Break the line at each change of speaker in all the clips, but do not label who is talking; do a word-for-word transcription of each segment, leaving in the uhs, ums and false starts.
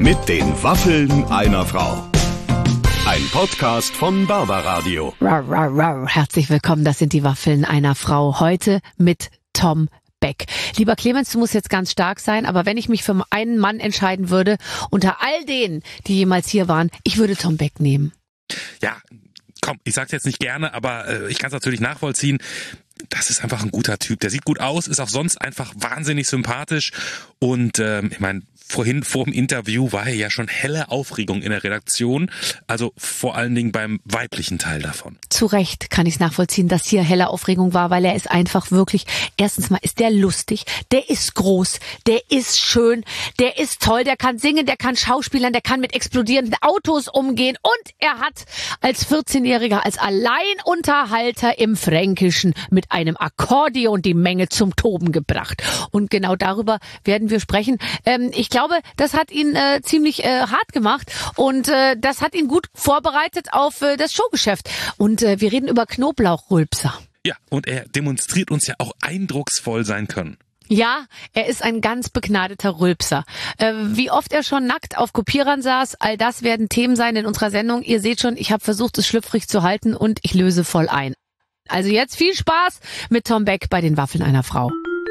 Mit den Waffeln einer Frau. Ein Podcast von Barbaradio.
Rar, rar, rar. Herzlich willkommen, das sind die Waffeln einer Frau. Heute mit Tom Beck. Lieber Clemens, du musst jetzt ganz stark sein, aber wenn ich mich für einen Mann entscheiden würde, unter all denen, die jemals hier waren, ich würde Tom Beck nehmen.
Ja, komm, ich sag's jetzt nicht gerne, aber äh, ich kann es natürlich nachvollziehen. Das ist einfach ein guter Typ. Der sieht gut aus, ist auch sonst einfach wahnsinnig sympathisch. Und ähm, ich meine, vorhin vor dem Interview war er ja schon helle Aufregung in der Redaktion. Also vor allen Dingen beim weiblichen Teil davon.
Zu Recht kann ich es nachvollziehen, dass hier helle Aufregung war, weil er ist einfach wirklich, erstens mal ist der lustig, der ist groß, der ist schön, der ist toll, der kann singen, der kann schauspielern, der kann mit explodierenden Autos umgehen und er hat als vierzehnjähriger, als Alleinunterhalter im Fränkischen mit einem Akkordeon die Menge zum Toben gebracht. Und genau darüber werden wir sprechen. Ähm, ich glaube, das hat ihn äh, ziemlich äh, hart gemacht und äh, das hat ihn gut vorbereitet auf äh, das Showgeschäft. Und äh, wir reden über Knoblauchrülpser.
Ja, und er demonstriert uns ja auch eindrucksvoll sein Können.
Ja, er ist ein ganz begnadeter Rülpser. Äh, wie oft er schon nackt auf Kopierern saß, all das werden Themen sein in unserer Sendung. Ihr seht schon, ich habe versucht, es schlüpfrig zu halten und ich löse voll ein. Also jetzt viel Spaß mit Tom Beck bei den Waffeln einer Frau.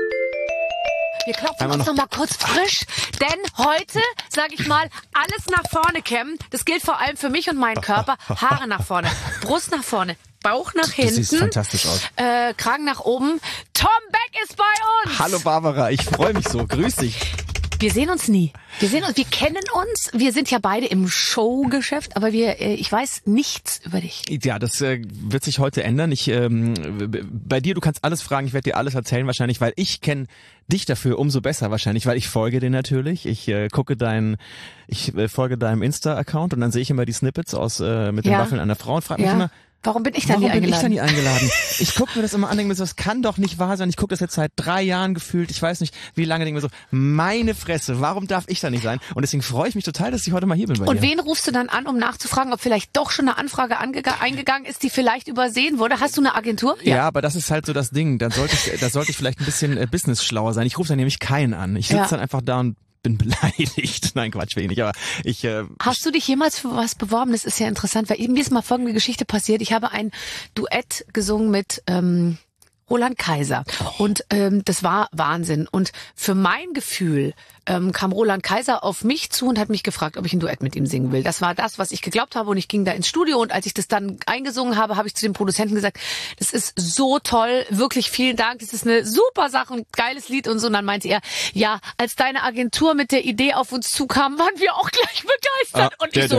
Wir klopfen uns noch mal kurz frisch, denn heute, sag ich mal, alles nach vorne kämmen. Das gilt vor allem für mich und meinen Körper. Haare nach vorne, Brust nach vorne, Bauch nach hinten.
Das sieht fantastisch aus.
Äh, Kragen nach oben. Tom Beck ist bei uns.
Hallo Barbara, ich freue mich so. Grüß dich.
Wir sehen uns nie. Wir sehen uns, wir kennen uns. Wir sind ja beide im Showgeschäft, aber wir, äh, ich weiß nichts über dich.
Ja, das äh, wird sich heute ändern. Ich, ähm, bei dir, du kannst alles fragen. Ich werde dir alles erzählen wahrscheinlich, weil ich kenne dich dafür umso besser wahrscheinlich, weil ich folge dir natürlich. Ich äh, gucke deinen, ich äh, folge deinem Insta-Account und dann sehe ich immer die Snippets aus äh, mit den
Ja.
Waffeln einer Frau und frage mich
Ja.
immer,
Warum bin ich da
warum
nie
bin
eingeladen?
ich da nie eingeladen? Ich gucke mir das immer an, denke mir so, das kann doch nicht wahr sein. Ich gucke das jetzt seit drei Jahren gefühlt. Ich weiß nicht, wie lange, denke mir so, meine Fresse, warum darf ich da nicht sein? Und deswegen freue ich mich total, dass ich heute mal hier bin bei
Und
dir.
wen rufst du dann an, um nachzufragen, ob vielleicht doch schon eine Anfrage angega- eingegangen ist, die vielleicht übersehen wurde? Hast du eine Agentur?
Ja, aber das ist halt so das Ding. Da sollte ich, da sollte ich vielleicht ein bisschen äh, business-schlauer sein. Ich rufe dann nämlich keinen an. Ich sitze
Ja.
dann einfach da und bin beleidigt. Nein, Quatsch, wenig. Aber ich. Äh,
Hast du dich jemals für was beworben? Das ist ja interessant, weil mir ist mal folgende Geschichte passiert. Ich habe ein Duett gesungen mit ähm, Roland Kaiser und ähm, das war Wahnsinn. Und für mein Gefühl ähm, kam Roland Kaiser auf mich zu und hat mich gefragt, ob ich ein Duett mit ihm singen will. Das war das, was ich geglaubt habe und ich ging da ins Studio und als ich das dann eingesungen habe, habe ich zu dem Produzenten gesagt, das ist so toll, wirklich vielen Dank, das ist eine super Sache, ein geiles Lied und so. Und dann meinte er, ja, als deine Agentur mit der Idee auf uns zukam, waren wir auch gleich begeistert.
Ah,
und ich so,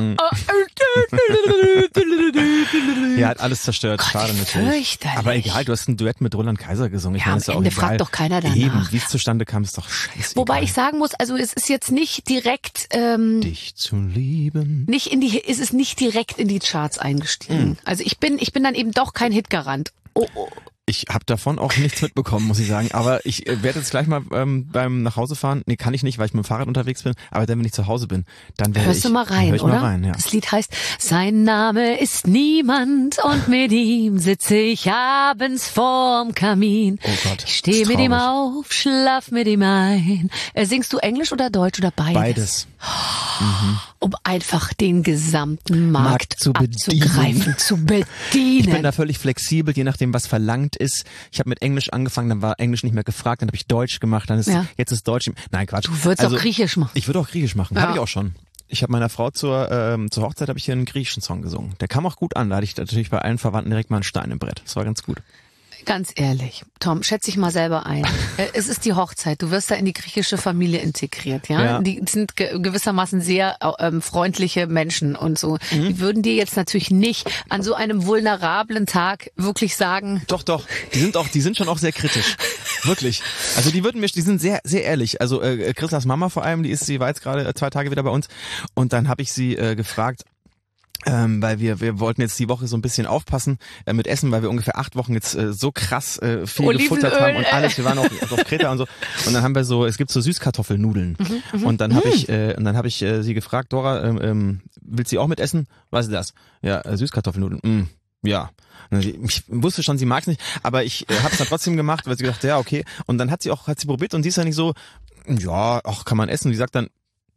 ja, hat alles zerstört.
Gott,
Schade
wie
natürlich.
fürchterlich.
Aber egal, du hast ein Duett mit Roland Kaiser gesungen. Ich
Ja,
meine,
am
ist ja auch
Ende
egal.
fragt doch keiner danach.
Eben, wie es zustande kam, ist doch scheiße.
Wobei ich sagen muss, also es ist jetzt nicht direkt, ähm,
dich zu lieben.
nicht in die, ist es nicht direkt in die Charts eingestiegen.
Mhm.
Also ich bin, ich bin dann eben doch kein Hitgarant. Oh, oh.
Ich habe davon auch nichts mitbekommen, muss ich sagen. Aber ich äh, werde jetzt gleich mal ähm, beim Nachhausefahren, nee, kann ich nicht, weil ich mit dem Fahrrad unterwegs bin, aber dann, wenn ich zu Hause bin, dann werde ich...
Hörst du mal rein,
hör ich
oder?
Mal rein, ja.
Das Lied heißt, sein Name ist niemand und mit ihm sitze ich abends vorm Kamin.
Oh Gott,
Ich stehe
ist
mit ihm
traurig.
auf, schlaf mit ihm ein. Äh, singst du Englisch oder Deutsch oder beides?
Beides.
Um einfach den gesamten Markt,
Markt zu bedienen.
abzugreifen, zu bedienen.
Ich bin da völlig flexibel, je nachdem, was verlangt ist. Ich habe mit Englisch angefangen, dann war Englisch nicht mehr gefragt, dann habe ich Deutsch gemacht, dann ist
Ja.
jetzt ist Deutsch. Nein, Quatsch.
Du würdest auch Griechisch machen.
Ich würde auch Griechisch machen,
Ja.
habe ich auch schon. Ich habe meiner Frau zur ähm, zur Hochzeit habe ich hier einen griechischen Song gesungen. Der kam auch gut an. Da hatte ich natürlich bei allen Verwandten direkt mal einen Stein im Brett. Das war ganz gut.
Ganz ehrlich, Tom, schätze dich mal selber ein. Äh, Es ist die Hochzeit, du wirst da in die griechische Familie integriert, ja?
Ja.
Die sind ge- gewissermaßen sehr ähm, freundliche Menschen und so.
Mhm.
Die würden dir jetzt natürlich nicht an so einem vulnerablen Tag wirklich sagen,
Doch, doch. Die sind auch, die sind schon auch sehr kritisch. Wirklich. Also die würden mir, die sind sehr, sehr ehrlich. Also äh, Christas Mama vor allem, die ist, sie war jetzt gerade äh, zwei Tage wieder bei uns und dann habe ich sie äh, gefragt, Ähm, weil wir wir wollten jetzt die Woche so ein bisschen aufpassen äh, mit Essen, weil wir ungefähr acht Wochen jetzt äh, so krass äh, viel
Olivenöl,
gefuttert haben und
äh.
alles. Wir waren auch auf Kreta und so. Und dann haben wir so, es gibt so Süßkartoffelnudeln. Mhm, und dann habe ich äh, und dann habe ich äh, sie gefragt, Dora, ähm, ähm, willst du auch mit essen? Was ist das? Ja, äh, Süßkartoffelnudeln. Mm, ja. Und sie- Ich wusste schon, sie mag es nicht, aber ich äh, habe es dann trotzdem gemacht, weil sie gedacht, ja okay. Und dann hat sie auch hat sie probiert und sie ist ja nicht so, ja, ach kann man essen. Und sie sagt dann,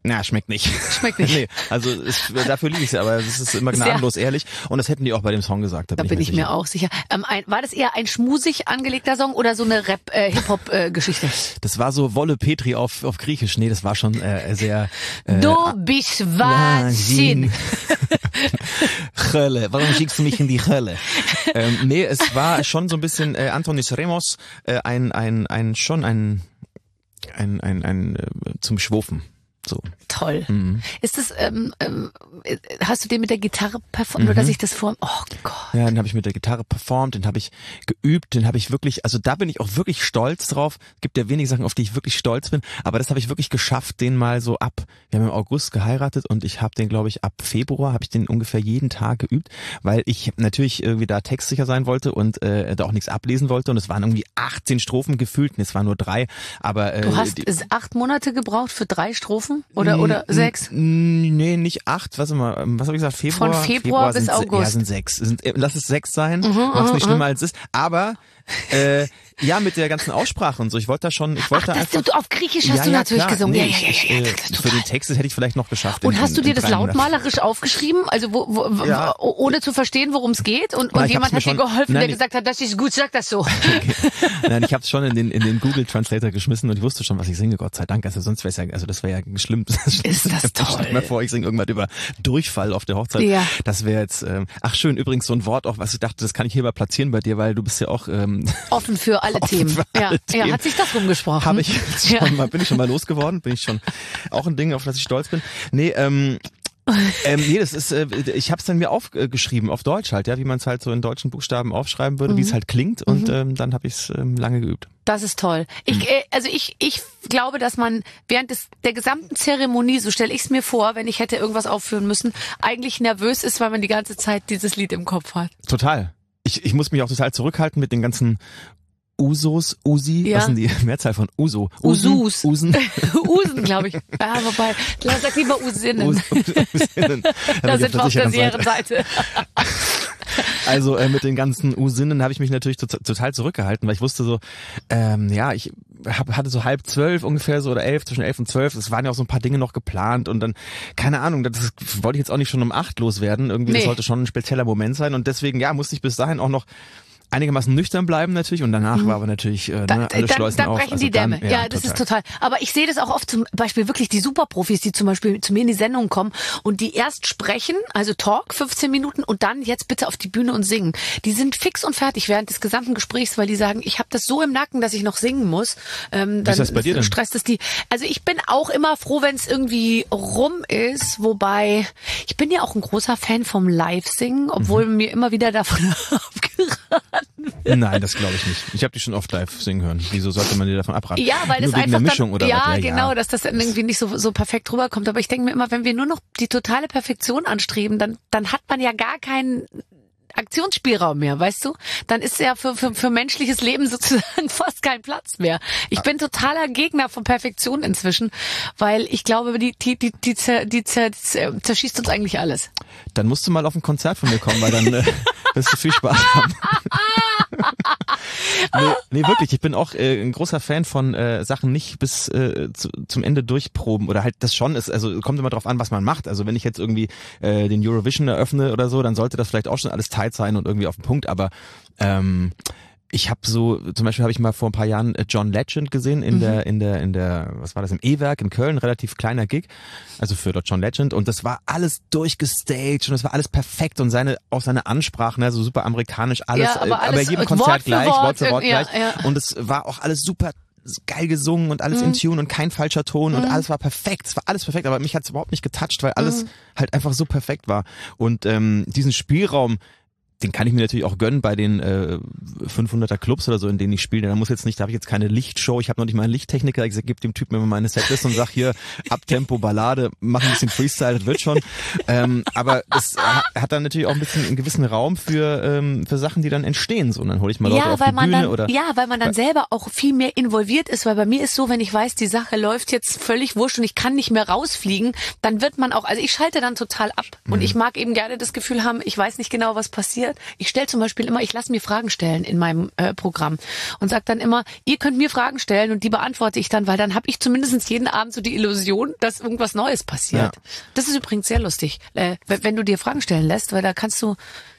Na, schmeckt nicht.
Schmeckt nicht.
Nee, also es, dafür liebe ich es, aber es ist immer gnadenlos ehrlich und das hätten die auch bei dem Song gesagt. Da,
Da bin ich mir, mir auch sicher. Ähm, ein, war das eher ein schmusig angelegter Song oder so eine Rap-Hip-Hop-Geschichte? Äh,
das war so Wolle Petri auf, auf Griechisch. Nee, das war schon äh, sehr... Äh,
du bist Wahnsinn.
Hölle, warum schickst du mich in die Hölle? ähm, nee, es war schon so ein bisschen äh, Antonis Remos, äh, ein, ein, ein, schon ein, ein, ein, ein, äh, zum Schwufen. So.
Toll.
Mhm.
Ist das, ähm, ähm, hast du den mit der Gitarre performt, mhm. oder dass ich das vor, oh Gott.
Ja, den habe ich mit der Gitarre performt, den habe ich geübt, den habe ich wirklich, also da bin ich auch wirklich stolz drauf. Es gibt ja wenige Sachen, auf die ich wirklich stolz bin, aber das habe ich wirklich geschafft, den mal so ab, wir haben im August geheiratet und ich habe den, glaube ich, ab Februar habe ich den ungefähr jeden Tag geübt, weil ich natürlich irgendwie da textsicher sein wollte und äh, da auch nichts ablesen wollte und es waren irgendwie achtzehn Strophen gefühlt, es waren nur drei, aber... Äh,
du hast
die,
acht Monate gebraucht für drei Strophen? Oder, oder sechs?
Nee, nicht acht. Was immer, was habe ich gesagt? Februar?
Von Februar, Februar bis
sind,
August.
Ja, sind sechs. Sind, lass es sechs sein.
Mhm,
Mach's nicht
mhm,
schlimmer als es ist. Aber äh, ja, mit der ganzen Aussprache und so. Ich wollte da schon, ich wollte
Ach,
einfach.
Du, auf Griechisch hast
ja,
du
ja,
natürlich
klar.
gesungen.
Nee,
ja, ja, ja,
ich,
ja,
äh,
ja,
für den Text hätte ich vielleicht noch geschafft.
Und
in,
hast du dir
in
das lautmalerisch aufgeschrieben? Also wo, wo,
ja.
ohne zu verstehen, worum es geht? Und,
Na,
und jemand hat
schon,
dir geholfen,
nein,
der gesagt hat, das ist gut, sag das so.
Okay. Nein, ich habe es schon in den in den Google Translator geschmissen und ich wusste schon, was ich singe. Gott sei Dank. Also sonst wäre es ja, also das wäre ja schlimm.
Ist das toll?
Stell mir vor, ich singe irgendwas über Durchfall auf der Hochzeit.
Ja.
Das wäre jetzt. Ähm, ach schön, übrigens so ein Wort auch, was ich dachte, das kann ich hier mal platzieren bei dir, weil du bist ja auch ähm,
offen für alle
offen
Themen.
Für alle
ja.
Themen.
ja, hat sich das rumgesprochen?
Habe ich jetzt schon
ja.
mal, bin ich schon mal losgeworden, bin ich schon auch ein Ding, auf das ich stolz bin. Nee, ähm, ähm, nee, das ist, äh, ich habe es dann mir aufgeschrieben, auf Deutsch halt, ja, wie man es halt so in deutschen Buchstaben aufschreiben würde, mhm. wie es halt klingt und
mhm.
ähm, dann habe ich es ähm, lange geübt.
Das ist toll. Ich, äh, also ich, ich glaube, dass man während des, der gesamten Zeremonie, so stelle ich es mir vor, wenn ich hätte irgendwas aufführen müssen, eigentlich nervös ist, weil man die ganze Zeit dieses Lied im Kopf hat.
Total. Ich, ich muss mich auch total zurückhalten mit den ganzen Usos, Usi,
ja.
was sind die Mehrzahl von Uso?
Usen,
Usus. Usen.
Usen, glaube ich. Ja, wobei, sag lieber Usinnen.
Us, Usinnen.
Da sind wir auf der sicheren Seite.
Also äh, mit den ganzen Usinnen habe ich mich natürlich to- total zurückgehalten, weil ich wusste so, ähm, ja, ich hab, hatte so halb zwölf ungefähr so oder elf, zwischen elf und zwölf. Es waren ja auch so ein paar Dinge noch geplant und dann, keine Ahnung, das wollte ich jetzt auch nicht schon um acht loswerden. Irgendwie, nee. Das sollte schon ein spezieller Moment sein und deswegen, ja, musste ich bis dahin auch noch einigermaßen nüchtern bleiben natürlich und danach mhm. war aber natürlich äh,
da,
ne, alle
dann,
Schleusen
dann
auf.
brechen
Also
die Dämme.
Dann,
ja,
ja,
das
total.
ist total. Aber ich sehe das auch oft zum Beispiel wirklich die Superprofis, die zum Beispiel zu mir in die Sendung kommen und die erst sprechen, also Talk, fünfzehn Minuten und dann jetzt bitte auf die Bühne und singen. Die sind fix und fertig während des gesamten Gesprächs, weil die sagen, ich habe das so im Nacken, dass ich noch singen muss. Ähm, dann
Wie ist das bei dir denn?
Stresst es die. Also ich bin auch immer froh, wenn es irgendwie rum ist, wobei ich bin ja auch ein großer Fan vom Live-Singen, obwohl mhm. mir immer wieder davon abgeraten wird.
Nein, das glaube ich nicht. Ich habe die schon oft live singen hören. Wieso sollte man dir davon abraten?
Ja, weil
nur
das
wegen
einfach
der Mischung
dann,
oder
ja,
was? Ja,
genau,
ja.
dass das dann irgendwie nicht so so perfekt rüberkommt. Aber ich denke mir immer, wenn wir nur noch die totale Perfektion anstreben, dann dann hat man ja gar keinen Aktionsspielraum mehr, weißt du? Dann ist ja für, für, für menschliches Leben sozusagen fast kein Platz mehr. Ich bin totaler Gegner von Perfektion inzwischen, weil ich glaube, die, die, die, die, zer, die zer, zerschießt uns eigentlich alles.
Dann musst du mal auf ein Konzert von mir kommen, weil dann äh, wirst du viel Spaß haben. nee, nee, wirklich, ich bin auch äh, ein großer Fan von äh, Sachen nicht bis äh, zu, zum Ende durchproben oder halt das schon ist, also kommt immer drauf an, was man macht. Also wenn ich jetzt irgendwie äh, den Eurovision eröffne oder so, dann sollte das vielleicht auch schon alles tight sein und irgendwie auf den Punkt, aber ähm, ich habe so, zum Beispiel habe ich mal vor ein paar Jahren John Legend gesehen in mhm. der, in der, in der, was war das, im E-Werk in Köln, relativ kleiner Gig, also für dort John Legend und das war alles durchgestaged und das war alles perfekt und seine, auch seine Ansprachen, also super amerikanisch, alles,
ja, aber, alles
aber jedem Konzert
Wort
gleich,
Wort,
Wort für Wort
ja,
gleich
ja.
und es war auch alles super geil gesungen und alles mhm. in Tune und kein falscher Ton mhm. und alles war perfekt, es war alles perfekt, aber mich hat es überhaupt nicht getoucht, weil alles mhm. halt einfach so perfekt war und ähm, diesen Spielraum, den kann ich mir natürlich auch gönnen bei den äh, fünfhunderter Clubs oder so, in denen ich spiele. Da muss jetzt nicht, da habe ich jetzt keine Lichtshow, ich habe noch nicht mal einen Lichttechniker, ich gebe dem Typen immer meine Setlist und sag hier Abtempo, Ballade, mach ein bisschen Freestyle, das wird schon. Ähm, aber es hat dann natürlich auch ein bisschen einen gewissen Raum für ähm, für Sachen, die dann entstehen. So, und dann hole ich mal Leute
ja,
auf
weil
die
man
Bühne
dann,
oder
ja, weil man dann weil, selber auch viel mehr involviert ist, weil bei mir ist so, wenn ich weiß, die Sache läuft jetzt völlig wurscht und ich kann nicht mehr rausfliegen, dann wird man auch, also ich schalte dann total ab und mhm. ich mag eben gerne das Gefühl haben, ich weiß nicht genau, was passiert passiert. Ich stelle zum Beispiel immer, ich lasse mir Fragen stellen in meinem äh, Programm und sage dann immer, ihr könnt mir Fragen stellen und die beantworte ich dann, weil dann habe ich zumindest jeden Abend so die Illusion, dass irgendwas Neues passiert. Ja. Das ist übrigens sehr lustig, äh, wenn du dir Fragen stellen lässt, weil da kannst du,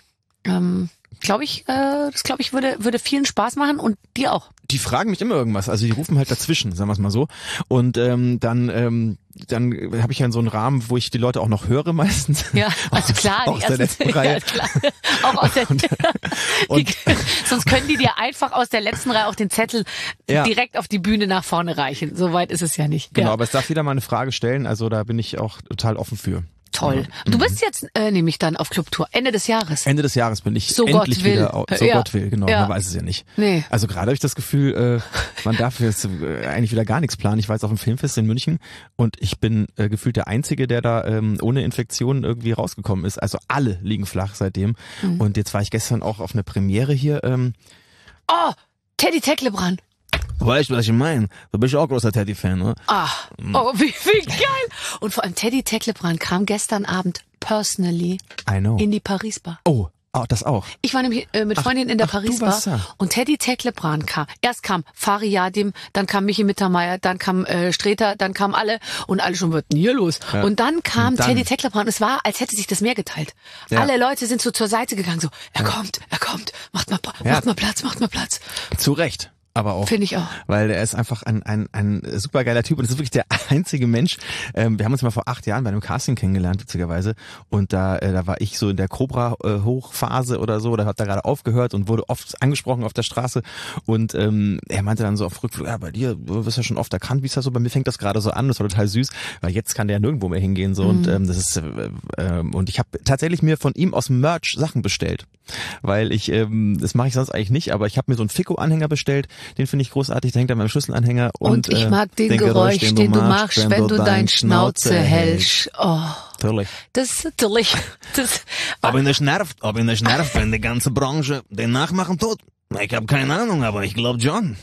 ähm, glaube ich, äh, das glaube ich würde würde vielen Spaß machen und dir auch.
Die fragen mich immer irgendwas, also die rufen halt dazwischen, sagen wir es mal so. Und ähm, dann ähm, dann habe ich ja so einen Rahmen, wo ich die Leute auch noch höre meistens.
Ja, also
aus,
klar,
aus
die
der
ersten,
letzten Reihe.
Ja, klar. Auch aus der,
und, und,
die, sonst können die dir einfach aus der letzten Reihe auch den Zettel
ja.
direkt auf die Bühne nach vorne reichen. So weit ist es ja nicht.
Genau,
ja.
aber es darf jeder mal eine Frage stellen, also da bin ich auch total offen für.
Toll. Du bist jetzt äh, nämlich dann auf Clubtour, Ende des Jahres.
Ende des Jahres bin ich
so
endlich
Gott will.
wieder auf, so
ja.
Gott will, genau,
ja.
man weiß es ja nicht.
Nee.
Also gerade habe ich das Gefühl, äh, man darf jetzt äh, eigentlich wieder gar nichts planen. Ich war jetzt auf dem Filmfest in München und ich bin äh, gefühlt der Einzige, der da ähm, ohne Infektion irgendwie rausgekommen ist. Also alle liegen flach seitdem. Mhm. Und jetzt war ich gestern auch auf eine Premiere hier. Ähm,
oh, Teddy Tecklebrand.
Weißt du, was ich meine? Du bist auch großer Teddy-Fan, ne?
Ah, oh, wie, wie geil. Und vor allem Teddy Tecklebrand kam gestern Abend personally
I know.
in die Paris-Bar.
Oh, oh, das auch.
Ich war nämlich äh, mit Freundin ach, in der Paris-Bar und Teddy Tecklebrand kam. Erst kam Fari Yadim, dann kam Michi Mittermeier, dann kam äh, Streter, dann kamen alle und alle schon, was denn hier los? Ja. Und dann kam und dann. Teddy Tecklebrand. Es war, als hätte sich das Meer geteilt. Ja. Alle Leute sind so zur Seite gegangen, so, er ja. kommt, er kommt, macht mal, macht ja. mal Platz, macht mal Platz.
Zu Recht. Aber auch.
Finde ich auch.
Weil er ist einfach ein, ein, ein super geiler Typ und das ist wirklich der einzige Mensch. Ähm, wir haben uns mal vor acht Jahren bei einem Casting kennengelernt, witzigerweise. Und da, äh, da war ich so in der Cobra-Hochphase oder so, da hat er gerade aufgehört und wurde oft angesprochen auf der Straße. Und ähm, er meinte dann so auf Rückflug, ja, bei dir, du wirst ja schon oft erkannt, wie ist das so? Bei mir fängt das gerade so an, das war total süß, weil jetzt kann der ja nirgendwo mehr hingehen. so mhm. Und ähm, das ist äh, äh, und ich habe tatsächlich mir von ihm aus Merch Sachen bestellt. Weil ich, ähm, das mache ich sonst eigentlich nicht, aber ich habe mir so einen Fico-Anhänger bestellt, den finde ich großartig, der hängt an meinem Schlüsselanhänger. Und,
und ich mag
äh,
den, den Geräusch, den, den du machst, wenn, wenn du deine Schnauze hältst. Oh.
Natürlich.
Das ist natürlich. Das,
ob ihn das nervt, ob ihn das nervt, wenn die ganze Branche den nachmachen tut. Ich habe keine Ahnung, aber ich glaube John.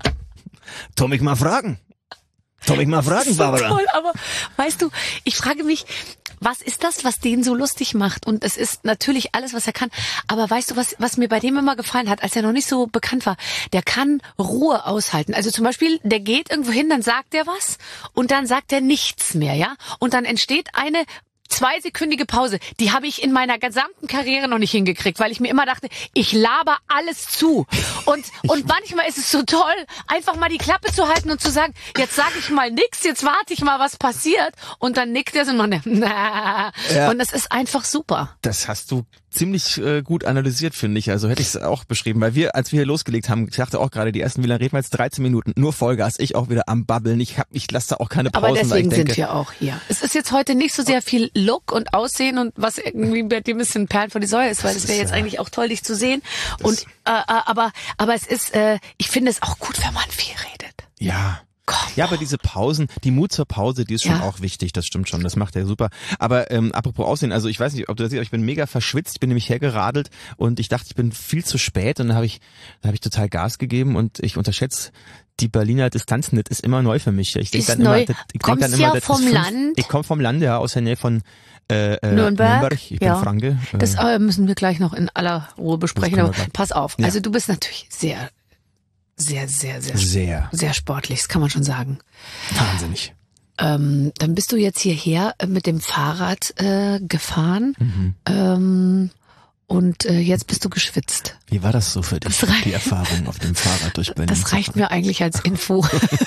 Tu mich mal fragen. Tu mich mal fragen,
so
Barbara.
Toll, aber weißt du, ich frage mich, was ist das, was den so lustig macht? Und es ist natürlich alles, was er kann. Aber weißt du, was, was mir bei dem immer gefallen hat, als er noch nicht so bekannt war? Der kann Ruhe aushalten. Also zum Beispiel, der geht irgendwo hin, dann sagt er was und dann sagt er nichts mehr, ja? Und dann entsteht eine zweisekündige Pause, die habe ich in meiner gesamten Karriere noch nicht hingekriegt, weil ich mir immer dachte, ich laber alles zu. Und und manchmal ist es so toll, einfach mal die Klappe zu halten und zu sagen, jetzt sage ich mal nix, jetzt warte ich mal, was passiert. Und dann nickt er so und man, na. Ja. Und das ist einfach super.
Das hast du ziemlich äh, gut analysiert, finde ich. Also hätte ich es auch beschrieben, weil wir, als wir hier losgelegt haben, ich dachte auch gerade, die ersten, wie lange reden wir jetzt? dreizehn Minuten, nur Vollgas, ich auch wieder am Babbeln. Ich hab, ich lasse da auch keine Pausen.
Aber deswegen
weil ich denke,
sind wir auch hier. Es ist jetzt heute nicht so sehr viel Look und Aussehen und was irgendwie bei dir ein bisschen Perlen vor die Säule ist, weil es wäre jetzt ja eigentlich auch toll, dich zu sehen. Und äh, aber aber es ist, äh, ich finde es auch gut, wenn man viel redet.
Ja.
Komm.
Ja, aber diese Pausen, die Mut zur Pause, die ist schon
ja.
auch wichtig, das stimmt schon, das macht er super. Aber ähm, apropos Aussehen, also ich weiß nicht, ob du das siehst, aber ich bin mega verschwitzt, ich bin nämlich hergeradelt und ich dachte, ich bin viel zu spät und dann habe ich, dann habe ich total Gas gegeben und ich unterschätze die Berliner Distanz nicht, ist immer neu für mich. Ich denke dann
neu.
immer, das, ich
Kommst
denk dann immer,
ja
das
vom
ist fünf,
Land?
Ich komme vom Lande, ja, aus der Nähe von äh, äh,
Nürnberg.
Nürnberg. Ich bin
ja.
Franke. Äh,
das äh, müssen wir gleich noch in aller Ruhe besprechen. Aber pass auf,
ja.
also du bist natürlich sehr Sehr, sehr, sehr,
sehr,
sehr sportlich, das kann man schon sagen.
Wahnsinnig.
Ähm, dann bist du jetzt hierher mit dem Fahrrad äh, gefahren mhm. ähm, und äh, jetzt bist du geschwitzt.
Wie war das so für dich, die Erfahrung auf dem Fahrrad durch Berlin?
Das reicht mir eigentlich als Info.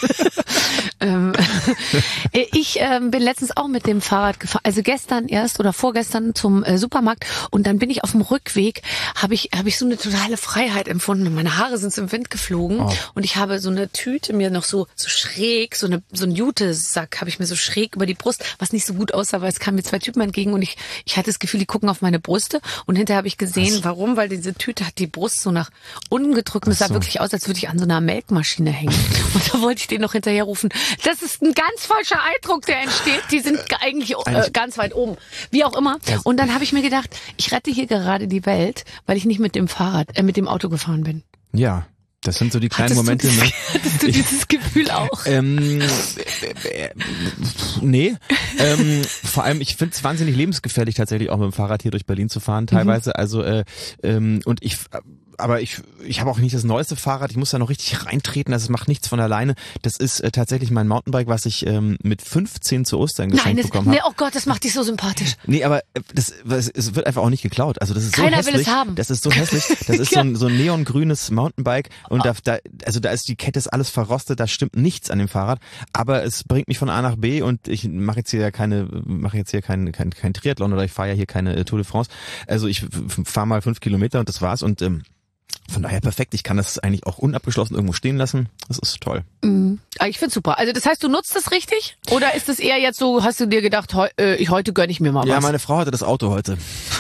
ähm, ich ähm, bin letztens auch mit dem Fahrrad gefahren, also gestern erst oder vorgestern zum äh, Supermarkt und dann bin ich auf dem Rückweg, habe ich habe ich so eine totale Freiheit empfunden. Meine Haare sind so im Wind geflogen oh. und ich habe so eine Tüte mir noch so so schräg, so eine so ein Jutesack habe ich mir so schräg über die Brust, was nicht so gut aussah, weil es kamen mir zwei Typen entgegen und ich ich hatte das Gefühl, die gucken auf meine Brüste und hinterher habe ich gesehen, was? Warum, weil diese Tüte hat die Brust so nach unten gedrückt und es sah so. wirklich aus, als würde ich an so einer Melkmaschine hängen. Und da wollte ich den noch hinterher rufen. Das ist ein ganz falscher Eindruck, der entsteht. Die sind eigentlich äh, ganz weit oben. Wie auch immer. Und dann habe ich mir gedacht, ich rette hier gerade die Welt, weil ich nicht mit dem Fahrrad, äh, mit dem Auto gefahren bin.
Ja. Das sind so die kleinen
Hattest
Momente,
du dieses,
ne?
Hattest du dieses Gefühl auch?
Ähm, äh, äh, nee. ähm, vor allem, ich finde es wahnsinnig lebensgefährlich, tatsächlich auch mit dem Fahrrad hier durch Berlin zu fahren, teilweise. Mhm. Also äh, ähm, und ich aber ich ich habe auch nicht das neueste Fahrrad, ich muss da noch richtig reintreten, das macht nichts von alleine. Das ist äh, tatsächlich mein Mountainbike, was ich ähm, mit fünfzehn zu Ostern geschenkt
Nein, das,
bekommen habe.
Nee, oh Gott, das macht dich so sympathisch.
Nee, aber das, das es wird einfach auch nicht geklaut. Also das ist so
Keiner
hässlich.
will es haben.
Das ist so hässlich. Das ist so ein, so ein neongrünes Mountainbike und da, da also da ist die Kette ist alles verrostet, da stimmt nichts an dem Fahrrad, aber es bringt mich von A nach B und ich mache jetzt hier ja keine mache jetzt hier kein kein kein Triathlon oder ich fahre ja hier keine äh, Tour de France. Also ich fahre mal fünf Kilometer und das war's und ähm, von daher perfekt. Ich kann das eigentlich auch unabgeschlossen irgendwo stehen lassen. Das ist toll.
Mhm. Ich find's super. Also das heißt, du nutzt das richtig? Oder ist das eher jetzt so, hast du dir gedacht, heu, äh, ich, heute gönn ich mir mal was?
Ja, meine Frau hatte das Auto heute.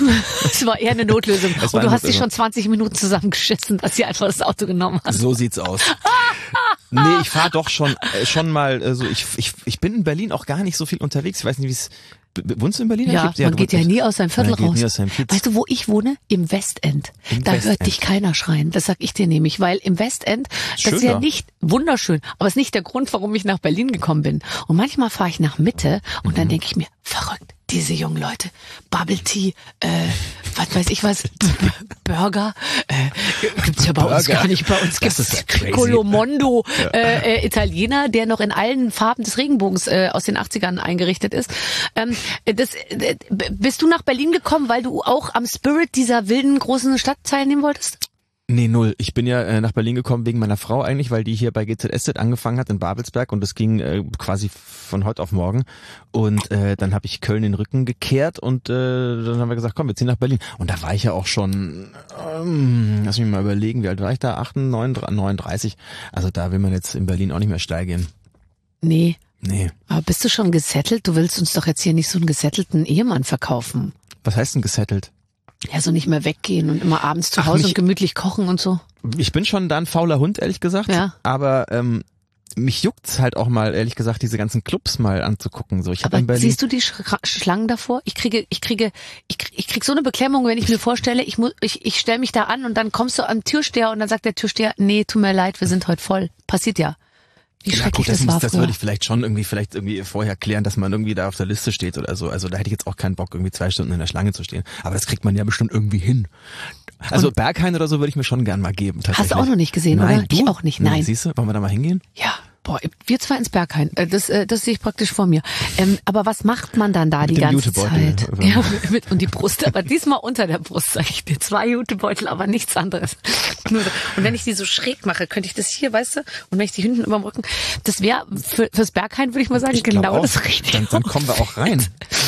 Das war eher eine Notlösung.
Es
Und du
war
hast
eine
dich schon zwanzig Minuten zusammengeschissen, dass sie einfach das Auto genommen hat.
So sieht's aus. Nee, ich fahre doch schon äh, schon mal äh, so ich, ich ich bin in Berlin auch gar nicht so viel unterwegs. Ich weiß nicht, wie es wohnst du in Berlin?
Ja, man geht ja nie aus seinem Viertel
man geht
raus.
Nie aus seinem Kiez.
Weißt du, wo ich wohne? Im Westend.
Im
da
Westend.
hört dich keiner schreien. Das sag ich dir nämlich, weil im Westend, das
Schön
ist ja
da.
nicht wunderschön, aber es ist nicht der Grund, warum ich nach Berlin gekommen bin. Und manchmal fahre ich nach Mitte und
Mhm.
dann denke ich mir, verrückt, diese jungen Leute, Bubble Tea, äh, was weiß ich was, Burger, äh, gibt's ja bei uns
Burger.
gar nicht. Bei uns
Das
gibt's
ist ja crazy.
Colomondo, äh, äh, Italiener, der noch in allen Farben des Regenbogens äh, aus den achtzigern eingerichtet ist. Ähm, das, äh, bist du nach Berlin gekommen, weil du auch am Spirit dieser wilden großen Stadt teilnehmen wolltest?
Nee, null. Ich bin ja äh, nach Berlin gekommen wegen meiner Frau eigentlich, weil die hier bei G Z S Z angefangen hat in Babelsberg und das ging äh, quasi von heute auf morgen. Und äh, dann habe ich Köln den Rücken gekehrt und äh, dann haben wir gesagt, komm, wir ziehen nach Berlin. Und da war ich ja auch schon, ähm, lass mich mal überlegen, wie alt war ich da? achtundneunzig, neununddreißig. Also da will man jetzt in Berlin auch nicht mehr steil gehen.
Nee.
Nee.
Aber bist du schon gesettelt? Du willst uns doch jetzt hier nicht so einen gesettelten Ehemann verkaufen.
Was heißt denn gesettelt?
Ja, so nicht mehr weggehen und immer abends zu
Ach,
Hause
nicht-
und gemütlich kochen und so.
Ich bin schon da ein fauler Hund, ehrlich gesagt.
Ja.
Aber ähm, mich juckt's halt auch mal, ehrlich gesagt, diese ganzen Clubs mal anzugucken. So, ich habe
Aber
in Berlin.
siehst du die Schra- Schlangen davor? Ich kriege, ich kriege, ich kriege, ich kriege so eine Beklemmung, wenn ich mir vorstelle, ich muss, ich, ich stelle mich da an und dann kommst du am Türsteher und dann sagt der Türsteher, nee, tut mir leid, wir sind heute voll. Passiert ja. Wie
Ja
schrecklich
gut, das,
das
muss,
war
das
früher.
würde ich vielleicht schon irgendwie vielleicht irgendwie vorher klären, dass man irgendwie da auf der Liste steht oder so. Also da hätte ich jetzt auch keinen Bock, irgendwie zwei Stunden in der Schlange zu stehen. Aber das kriegt man ja bestimmt irgendwie hin. Also
Und-
Berghain oder so würde ich mir schon gern mal geben. Tatsächlich.
Hast du auch noch nicht gesehen,
Nein,
oder?
Du?
Ich auch nicht, nein.
Siehst du, wollen wir da mal hingehen?
Ja, boah, wir zwei ins Berghain. Äh, Das, äh, das sehe ich praktisch vor mir. Ähm, aber was macht man dann da
Mit
die
dem
ganze
Jutebeutel.
Zeit? Ja, mit, und die Brust, aber diesmal unter der Brust, sag ich dir. Zwei Jutebeutel, aber nichts anderes. Nur so. Und wenn ich die so schräg mache, könnte ich das hier, weißt du, und wenn ich die hinten über dem Rücken, das wäre für, fürs Berghain, würde ich mal sagen,
Ich glaub
genau
auch.
das Richtige.
Dann, dann kommen wir auch rein.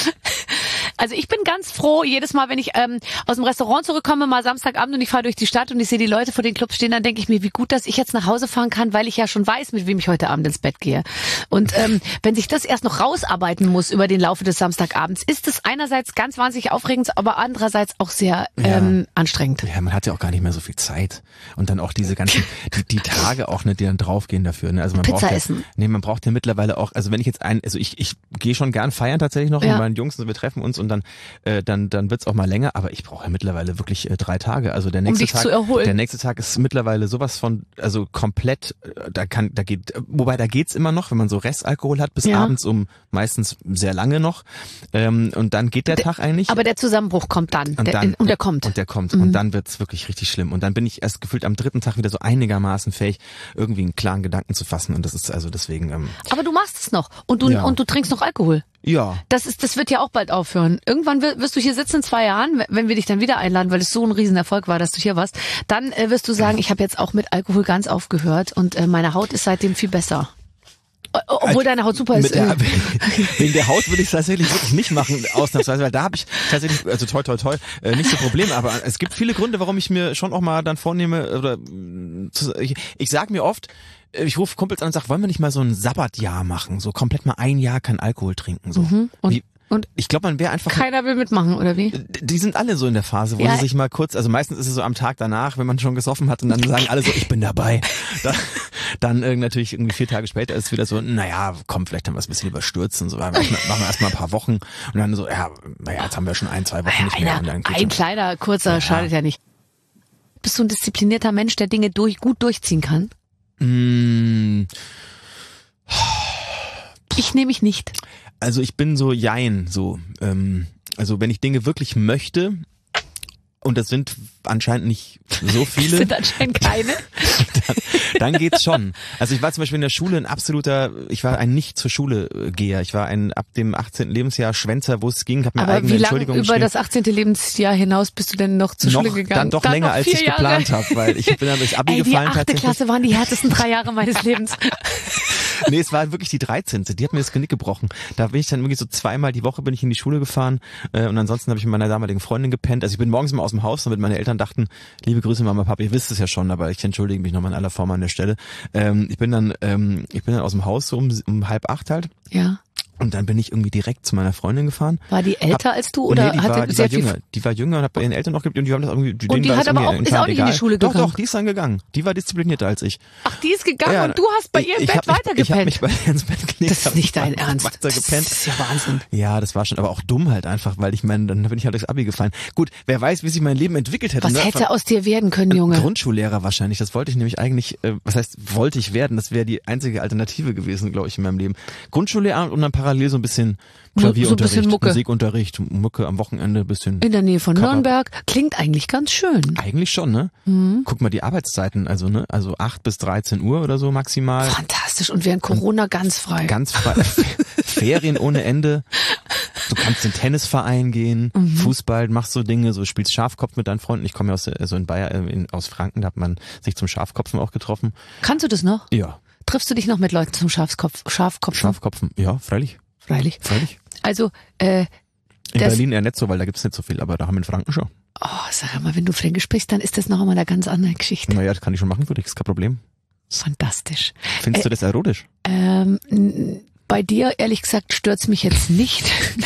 Also ich bin ganz froh, jedes Mal, wenn ich ähm, aus dem Restaurant zurückkomme, mal Samstagabend und ich fahre durch die Stadt und ich sehe die Leute vor den Clubs stehen, dann denke ich mir, wie gut, dass ich jetzt nach Hause fahren kann, weil ich ja schon weiß, mit wem ich heute Abend ins Bett gehe. Und ähm, wenn sich das erst noch rausarbeiten muss über den Laufe des Samstagabends, ist es einerseits ganz wahnsinnig aufregend, aber andererseits auch sehr ähm, anstrengend.
Ja, man hat ja auch gar nicht mehr so viel Zeit. Und dann auch diese ganzen, die, die Tage auch, ne, die dann draufgehen dafür. Ne? Also man
Pizza
braucht ja,
essen.
Nee, man braucht ja mittlerweile auch, also wenn ich jetzt ein, also ich, ich gehe schon gern feiern tatsächlich noch
Ja.
mit meinen Jungs und wir treffen uns und dann, äh, dann, dann wird's auch mal länger, aber ich brauche ja mittlerweile wirklich äh, drei Tage. Also der nächste
dich
Tag,
zu erholen.
der nächste Tag ist mittlerweile sowas von, also komplett, äh, da kann, da geht, wobei da geht's immer noch, wenn man so Restalkohol hat, bis
Ja.
abends um meistens sehr lange noch. Ähm, und dann geht der Tag eigentlich.
Aber der Zusammenbruch kommt dann.
Und
der,
dann,
und der kommt.
Und der kommt.
Mhm.
Und dann wird's wirklich richtig schlimm. Und dann bin ich erst gefühlt am dritten Tag wieder so einigermaßen fähig, irgendwie einen klaren Gedanken zu fassen. Und das ist also deswegen, ähm,
Aber du machst es noch. Und du,
Ja.
und du trinkst noch Alkohol.
ja.
Das ist, das wird ja auch bald aufhören. Irgendwann wir- wirst du hier sitzen in zwei Jahren, wenn wir dich dann wieder einladen, weil es so ein Riesenerfolg war, dass du hier warst. Dann äh, wirst du sagen, ich habe jetzt auch mit Alkohol ganz aufgehört und äh, meine Haut ist seitdem viel besser. O- Obwohl deine Haut super ist.
Mit der,
äh,
wegen der Haut würde ich es tatsächlich wirklich nicht machen, ausnahmsweise, weil da habe ich tatsächlich, also toi toi toi, äh, nicht so Probleme, aber es gibt viele Gründe, warum ich mir schon auch mal dann vornehme, oder mh, zu, ich, ich sag mir oft, äh, ich rufe Kumpels an und sag, wollen wir nicht mal so ein Sabbatjahr machen, so komplett mal ein Jahr kein Alkohol trinken, so.
Mhm. Und-
Wie,
und
ich glaube, man wäre einfach
keiner will mitmachen, oder wie?
Die sind alle so in der Phase, wo
Ja.
sie sich mal kurz, also meistens ist es so am Tag danach, wenn man schon gesoffen hat und dann sagen alle so, ich bin dabei. Da, dann äh, natürlich irgendwie vier Tage später ist es wieder so, naja, komm, vielleicht haben wir es ein bisschen überstürzt und so, machen wir machen wir erstmal ein paar Wochen und dann so, ja, naja, jetzt haben wir schon ein, zwei Wochen nicht mehr. Und
Einer,
dann geht's
ein
schon.
kleiner, kurzer,
Ja.
schadet ja nicht. bist du ein disziplinierter Mensch, der Dinge durch, gut durchziehen kann?
Mm,
Ich nehme mich nicht.
also ich bin so jein, so. Ähm, also wenn ich Dinge wirklich möchte, und das sind anscheinend nicht so
Das
viele,
sind anscheinend keine.
dann, dann geht's schon. Also ich war zum Beispiel in der Schule ein absoluter, ich war ein nicht zur Schule Geher. Ich war ein ab dem achtzehnten Lebensjahr Schwänzer, wo es ging, habe mir
Aber
eigene
wie lange
Entschuldigung
über
geschrieben.
das achtzehnte Lebensjahr hinaus bist du denn noch zur
noch,
Schule gegangen?
Dann doch länger,
noch
als
vier
ich
Jahre.
geplant habe, weil ich bin dann durchs Abi
Ey, die
gefallen
achte
tatsächlich.
Klasse waren die härtesten drei Jahre meines Lebens.
Nee, es war wirklich die dreizehnte. Die hat mir das Genick gebrochen. Da bin ich dann irgendwie so zweimal die Woche bin ich in die Schule gefahren äh, und ansonsten habe ich mit meiner damaligen Freundin gepennt. Also ich bin morgens mal aus dem Haus, damit meine Eltern dachten, liebe Grüße Mama, Papa, ihr wisst es ja schon, aber ich entschuldige mich nochmal in aller Form an der Stelle. Ähm, ich bin dann ähm, ich bin dann aus dem Haus so um, um halb acht halt.
Ja.
Und dann bin ich irgendwie direkt zu meiner Freundin gefahren.
War die älter
Hab,
als du oder
nee, die
hatte
war, die
sehr
war
viel
jünger. Die war jünger und hat bei ihren Eltern noch gelebt und die haben das irgendwie.
Und die
war
hat
das
aber
irgendwie
auch- ist
total
auch nicht in die
egal.
Schule
Doch,
gegangen?
doch, die ist dann gegangen. Die war disziplinierter als ich.
Ach, die ist gegangen
Ja,
und du hast bei ihr im
ich
Bett
hab mich,
weitergepennt.
Ich habe mich bei ihr ins Bett gelegt.
Das ist
hab
nicht dein
weiter
Ernst.
Weiter gepennt.
Das ist ja Wahnsinn.
Ja, das war schon, aber auch dumm halt einfach, weil ich meine, dann bin ich halt durchs Abi gefallen. Gut, wer weiß, wie sich mein Leben entwickelt hätte.
Was
ne?
hätte aus dir werden können, Junge?
Grundschullehrer wahrscheinlich. Das wollte ich nämlich eigentlich, äh, was heißt, wollte ich werden. Das wäre die einzige Alternative gewesen, glaube ich, in meinem Leben. Grundschullehrer und dann parallel so ein bisschen Klavierunterricht,
So ein bisschen Mucke.
Musikunterricht, Mucke am Wochenende, bisschen.
In der Nähe von
Cover.
Nürnberg. Klingt eigentlich ganz schön.
Eigentlich schon, ne?
Mhm.
Guck mal die Arbeitszeiten, also ne, also acht bis dreizehn Uhr oder so maximal.
Fantastisch. Und während Corona ganz frei.
Ganz frei. Ferien ohne Ende. Du kannst in den Tennisverein gehen,
Mhm.
Fußball, machst so Dinge, so spielst Schafkopf mit deinen Freunden. Ich komme ja aus, also in Bayern, in, aus Franken, da hat man sich zum Schafkopfen auch getroffen.
Kannst du das noch?
Ja,
Triffst du dich noch mit Leuten zum Schafskopf, Schafkopf?
Schafkopfen, ja, freilich,
Freilich.
freilich.
Also, äh,
In
Das-
Berlin eher nicht so, weil da gibt's nicht so viel, aber da haben wir in Franken schon.
oh, sag mal, wenn du Fränkisch sprichst, dann ist das noch einmal eine ganz andere Geschichte.
Naja, das kann ich schon machen für dich, ist kein Problem.
Fantastisch.
Findest
Äh,
du das erotisch?
Ähm, n- bei dir, ehrlich gesagt, stört's mich jetzt nicht.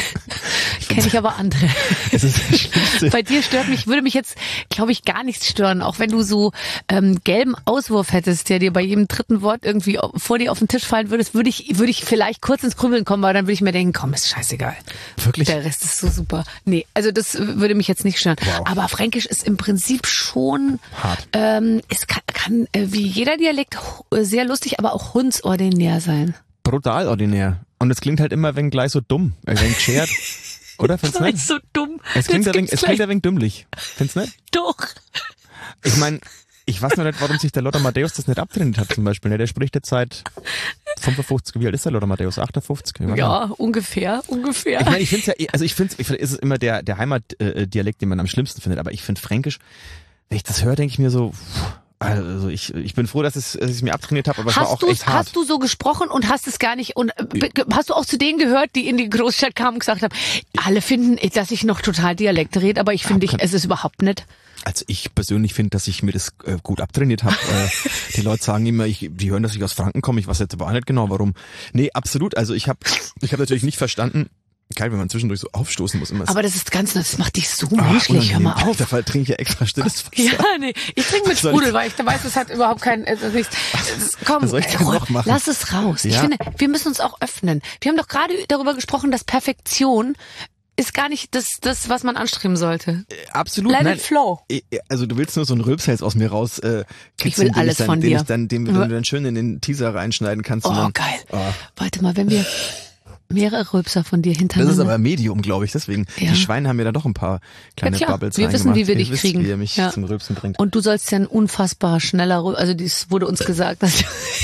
Kenne ich aber andere.
Es ist das Schlimmste.
Bei dir stört mich, würde mich jetzt, glaube ich, gar nichts stören. Auch wenn du so ähm, gelben Auswurf hättest, der dir bei jedem dritten Wort irgendwie au- vor dir auf den Tisch fallen würdest, würde ich, würde ich vielleicht kurz ins Grübeln kommen, aber dann würde ich mir denken, komm, ist scheißegal.
Wirklich?
Der Rest ist so super. Nee, also das äh, würde mich jetzt nicht stören.
Wow.
Aber Fränkisch ist im Prinzip schon,
Hart.
ähm, es kann, kann äh, wie jeder Dialekt ho- sehr lustig, aber auch hundsordinär sein.
Brutal ordinär. Und es klingt halt immer wenn gleich so dumm, ein wenig geschert. Oder? Findest du
Das
nicht?
ist so dumm.
Es klingt,
Das
ein wenig,
gibt's
es klingt
gleich-
ein wenig dümmlich. Findest du nicht?
Doch.
Ich meine, ich weiß nur nicht, warum sich der Lothar Matthäus das nicht abtrainiert hat zum Beispiel. Ne? Der spricht jetzt seit fünfundfünfzig. Wie alt ist der Lothar Matthäus? achtundfünfzig? Wie war der?
Ja, ungefähr, ungefähr.
Ich meine, ich finde ja, also ich finde, ich find, es ist immer der der Heimatdialekt, den man am schlimmsten findet. Aber ich finde Fränkisch, wenn ich das höre, denke ich mir so, pff, also ich ich bin froh, dass, es, dass ich es mir abtrainiert habe, aber es war
Hast
auch
du
echt hart.
hast du so gesprochen und hast es gar nicht und äh, be- hast du auch zu denen gehört, die in die Großstadt kamen und gesagt haben, alle finden, dass ich noch total Dialekt rede, aber ich finde, ich,
kein-
es ist überhaupt nicht.
Also ich persönlich finde, dass ich mir das äh, gut abtrainiert habe. äh, die Leute sagen immer, ich, die hören, dass ich aus Franken komme. Ich weiß jetzt aber auch nicht genau, warum. Nee, absolut. Also ich habe ich hab natürlich nicht verstanden. Geil, wenn man zwischendurch so aufstoßen muss. Immer
Aber das ist ganz, das macht dich so
Ah,
menschlich, hör mal
unangenehm.
auf.
Dafür trinke ich ja extra stilles Wasser.
Ja, nee, ich trinke mit
Soll
Sprudel,
ich-
weil ich da weiß, es hat überhaupt keinen, also nichts. Das- Komm,
Was soll ich denn
äh,
noch machen?
lass es raus. Ich
Ja.
finde, wir müssen uns auch öffnen. Wir haben doch gerade darüber gesprochen, dass Perfektion ist gar nicht das, das, was man anstreben sollte.
Absolut.
Let
nein.
it flow.
Eh, Also du willst nur so einen Rülpshals aus mir raus äh,
Ich will
kitzeln, den
alles
dann,
von
den
dir.
Ich dann, den, den du dann schön in den Teaser reinschneiden kannst. und
Oh,
dann,
geil.
Oh.
Warte mal, wenn wir mehrere Rülpser von dir
Das
hintereinander.
ist aber Medium, glaube ich. Deswegen,
Ja.
die Schweine haben mir da doch ein paar kleine
Ja, klar.
Bubbles
Wir wissen,
reingemacht.
wie wir
Ihr
dich
wisst,
kriegen.
wie ihr mich
Ja.
zum Rülpsen bringt.
Und du sollst ja ein unfassbar schneller Rülpser, also dies wurde uns gesagt, dass,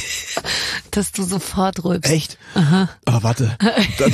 dass du sofort rülpst.
Echt? Aha. Oh, warte. Dann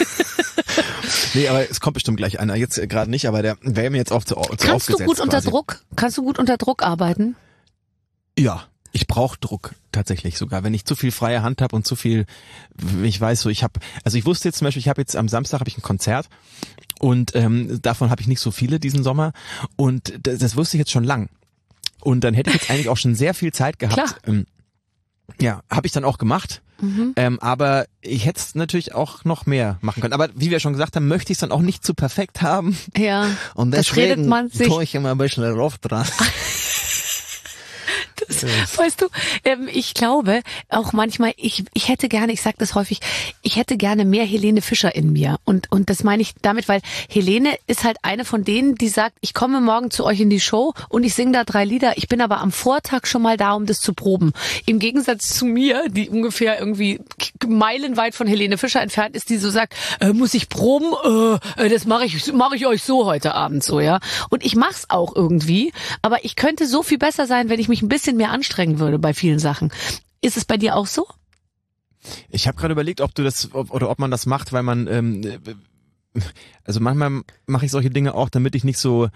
nee, aber es kommt bestimmt gleich einer. Jetzt äh, gerade nicht, aber der wäre mir jetzt auch zu, zu
Kannst du
aufgesetzt
gut unter
quasi.
Druck? Kannst du gut unter Druck arbeiten?
Ja, ich brauche Druck tatsächlich sogar. Wenn ich zu viel freie Hand habe und zu viel, ich weiß so, ich habe, also ich wusste jetzt zum Beispiel, ich habe jetzt am Samstag habe ich ein Konzert und ähm, davon habe ich nicht so viele diesen Sommer und das, das wusste ich jetzt schon lang. Und dann hätte ich jetzt eigentlich auch schon sehr viel Zeit gehabt.
Klar.
Ähm, ja, habe ich dann auch gemacht.
Mhm.
Ähm, aber ich hätte es natürlich auch noch mehr machen können. Aber wie wir schon gesagt haben, möchte ich es dann auch nicht zu perfekt haben.
Ja.
Und
das redet
deswegen
man sich.
tue ich immer ein bisschen drauf dran.
das, weißt du, ähm, ich glaube auch manchmal, ich, ich hätte gerne, ich sage das häufig, ich hätte gerne mehr Helene Fischer in mir. Und, und das meine ich damit, weil Helene ist halt eine von denen, die sagt, ich komme morgen zu euch in die Show und ich singe da drei Lieder. Ich bin aber am Vortag schon mal da, um das zu proben. Im Gegensatz zu mir, die ungefähr irgendwie meilenweit von Helene Fischer entfernt ist, die so sagt, äh, muss ich proben? Äh, das mache ich, mache ich euch so heute Abend so, ja. Und ich mach's auch irgendwie, aber ich könnte so viel besser sein, wenn ich mich ein bisschen mehr anstrengen würde bei vielen Sachen. Ist es bei dir auch so?
Ich habe gerade überlegt, ob du das ob, oder ob man das macht, weil man ähm, also manchmal mache ich solche Dinge auch, damit ich nicht so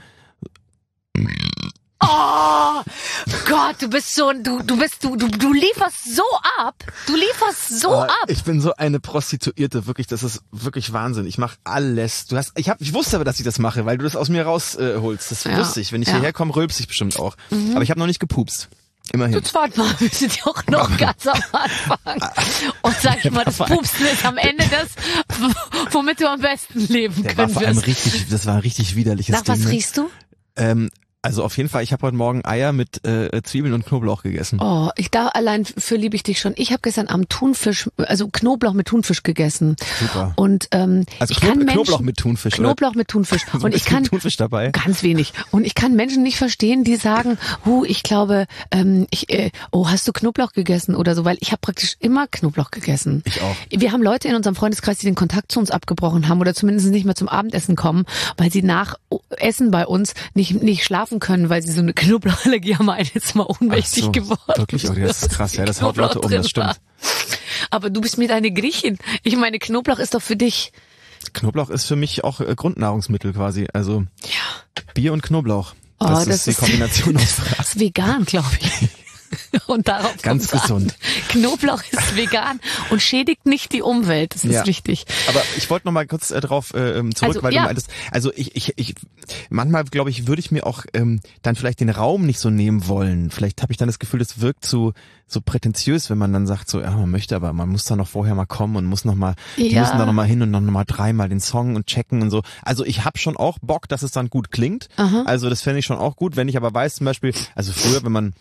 Oh Gott, du bist so, du, du bist, du, du, du lieferst so ab. Du lieferst so
oh,
ab.
Ich bin so eine Prostituierte, wirklich, das ist wirklich Wahnsinn. Ich mache alles. Du hast, ich hab, ich wusste aber, dass ich das mache, weil du das aus mir rausholst. Äh, holst. Das
Ja,
wusste ich. Wenn ich
ja.
hierher komme, rülpse ich bestimmt auch. Mhm. Aber ich habe noch nicht gepupst. Immerhin.
Du warte mal, wir sind ja auch noch ganz am Anfang. Und sag ich mal, das Pupsen ist am Ende das, womit du am besten leben
Der war vor allem
könntest.
richtig, das war ein richtig widerliches
Nach
Ding.
was
ne?
riechst du?
Ähm, also auf jeden Fall, ich habe heute Morgen Eier mit äh, Zwiebeln und Knoblauch gegessen.
Oh, ich da allein für liebe ich dich schon. Ich habe gestern Abend Thunfisch, also Knoblauch mit Thunfisch gegessen.
Super.
Und ähm,
Also
ich
Knob
kann Menschen,
Knoblauch mit Thunfisch.
Knoblauch mit Thunfisch.
Oder? So
Und ich kann
Thunfisch dabei.
ganz wenig. Und ich kann Menschen nicht verstehen, die sagen, hu, ich glaube, ähm, ich, äh, oh, hast du Knoblauch gegessen oder so, weil ich habe praktisch immer Knoblauch gegessen.
Ich auch.
Wir haben Leute in unserem Freundeskreis, die den Kontakt zu uns abgebrochen haben oder zumindest nicht mehr zum Abendessen kommen, weil sie nach Essen bei uns nicht nicht schlafen können, weil sie so eine Knoblauchallergie haben, eine jetzt mal ohnmächtig
Ach so,
geworden.
Wirklich, oh, das ist krass, ja, das haut Leute um, das stimmt.
Aber du bist mir eine Griechin. Ich meine, Knoblauch ist doch für dich.
Knoblauch ist für mich auch äh, Grundnahrungsmittel quasi, also
Ja.
Bier und Knoblauch.
Oh,
Das,
das
ist die
ist-
Kombination aus
Das ist vegan, glaube ich. Und darauf
Ganz
kommt's an.
gesund.
Knoblauch ist vegan und schädigt nicht die Umwelt. Das ist
Ja.
wichtig.
Aber ich wollte noch mal kurz äh, drauf äh, ähm, zurück,
Also,
weil
ja.
du meintest, also ich, ich, ich manchmal glaube ich, würde ich mir auch ähm, dann vielleicht den Raum nicht so nehmen wollen. Vielleicht habe ich dann das Gefühl, das wirkt so so prätentiös, wenn man dann sagt so, ja, man möchte, aber man muss da noch vorher mal kommen und muss noch mal, die
Ja.
müssen da noch mal hin und noch mal dreimal den Song und checken und so. Also ich habe schon auch Bock, dass es dann gut klingt.
Aha.
Also das fände ich schon auch gut, wenn ich aber weiß zum Beispiel, also früher, wenn man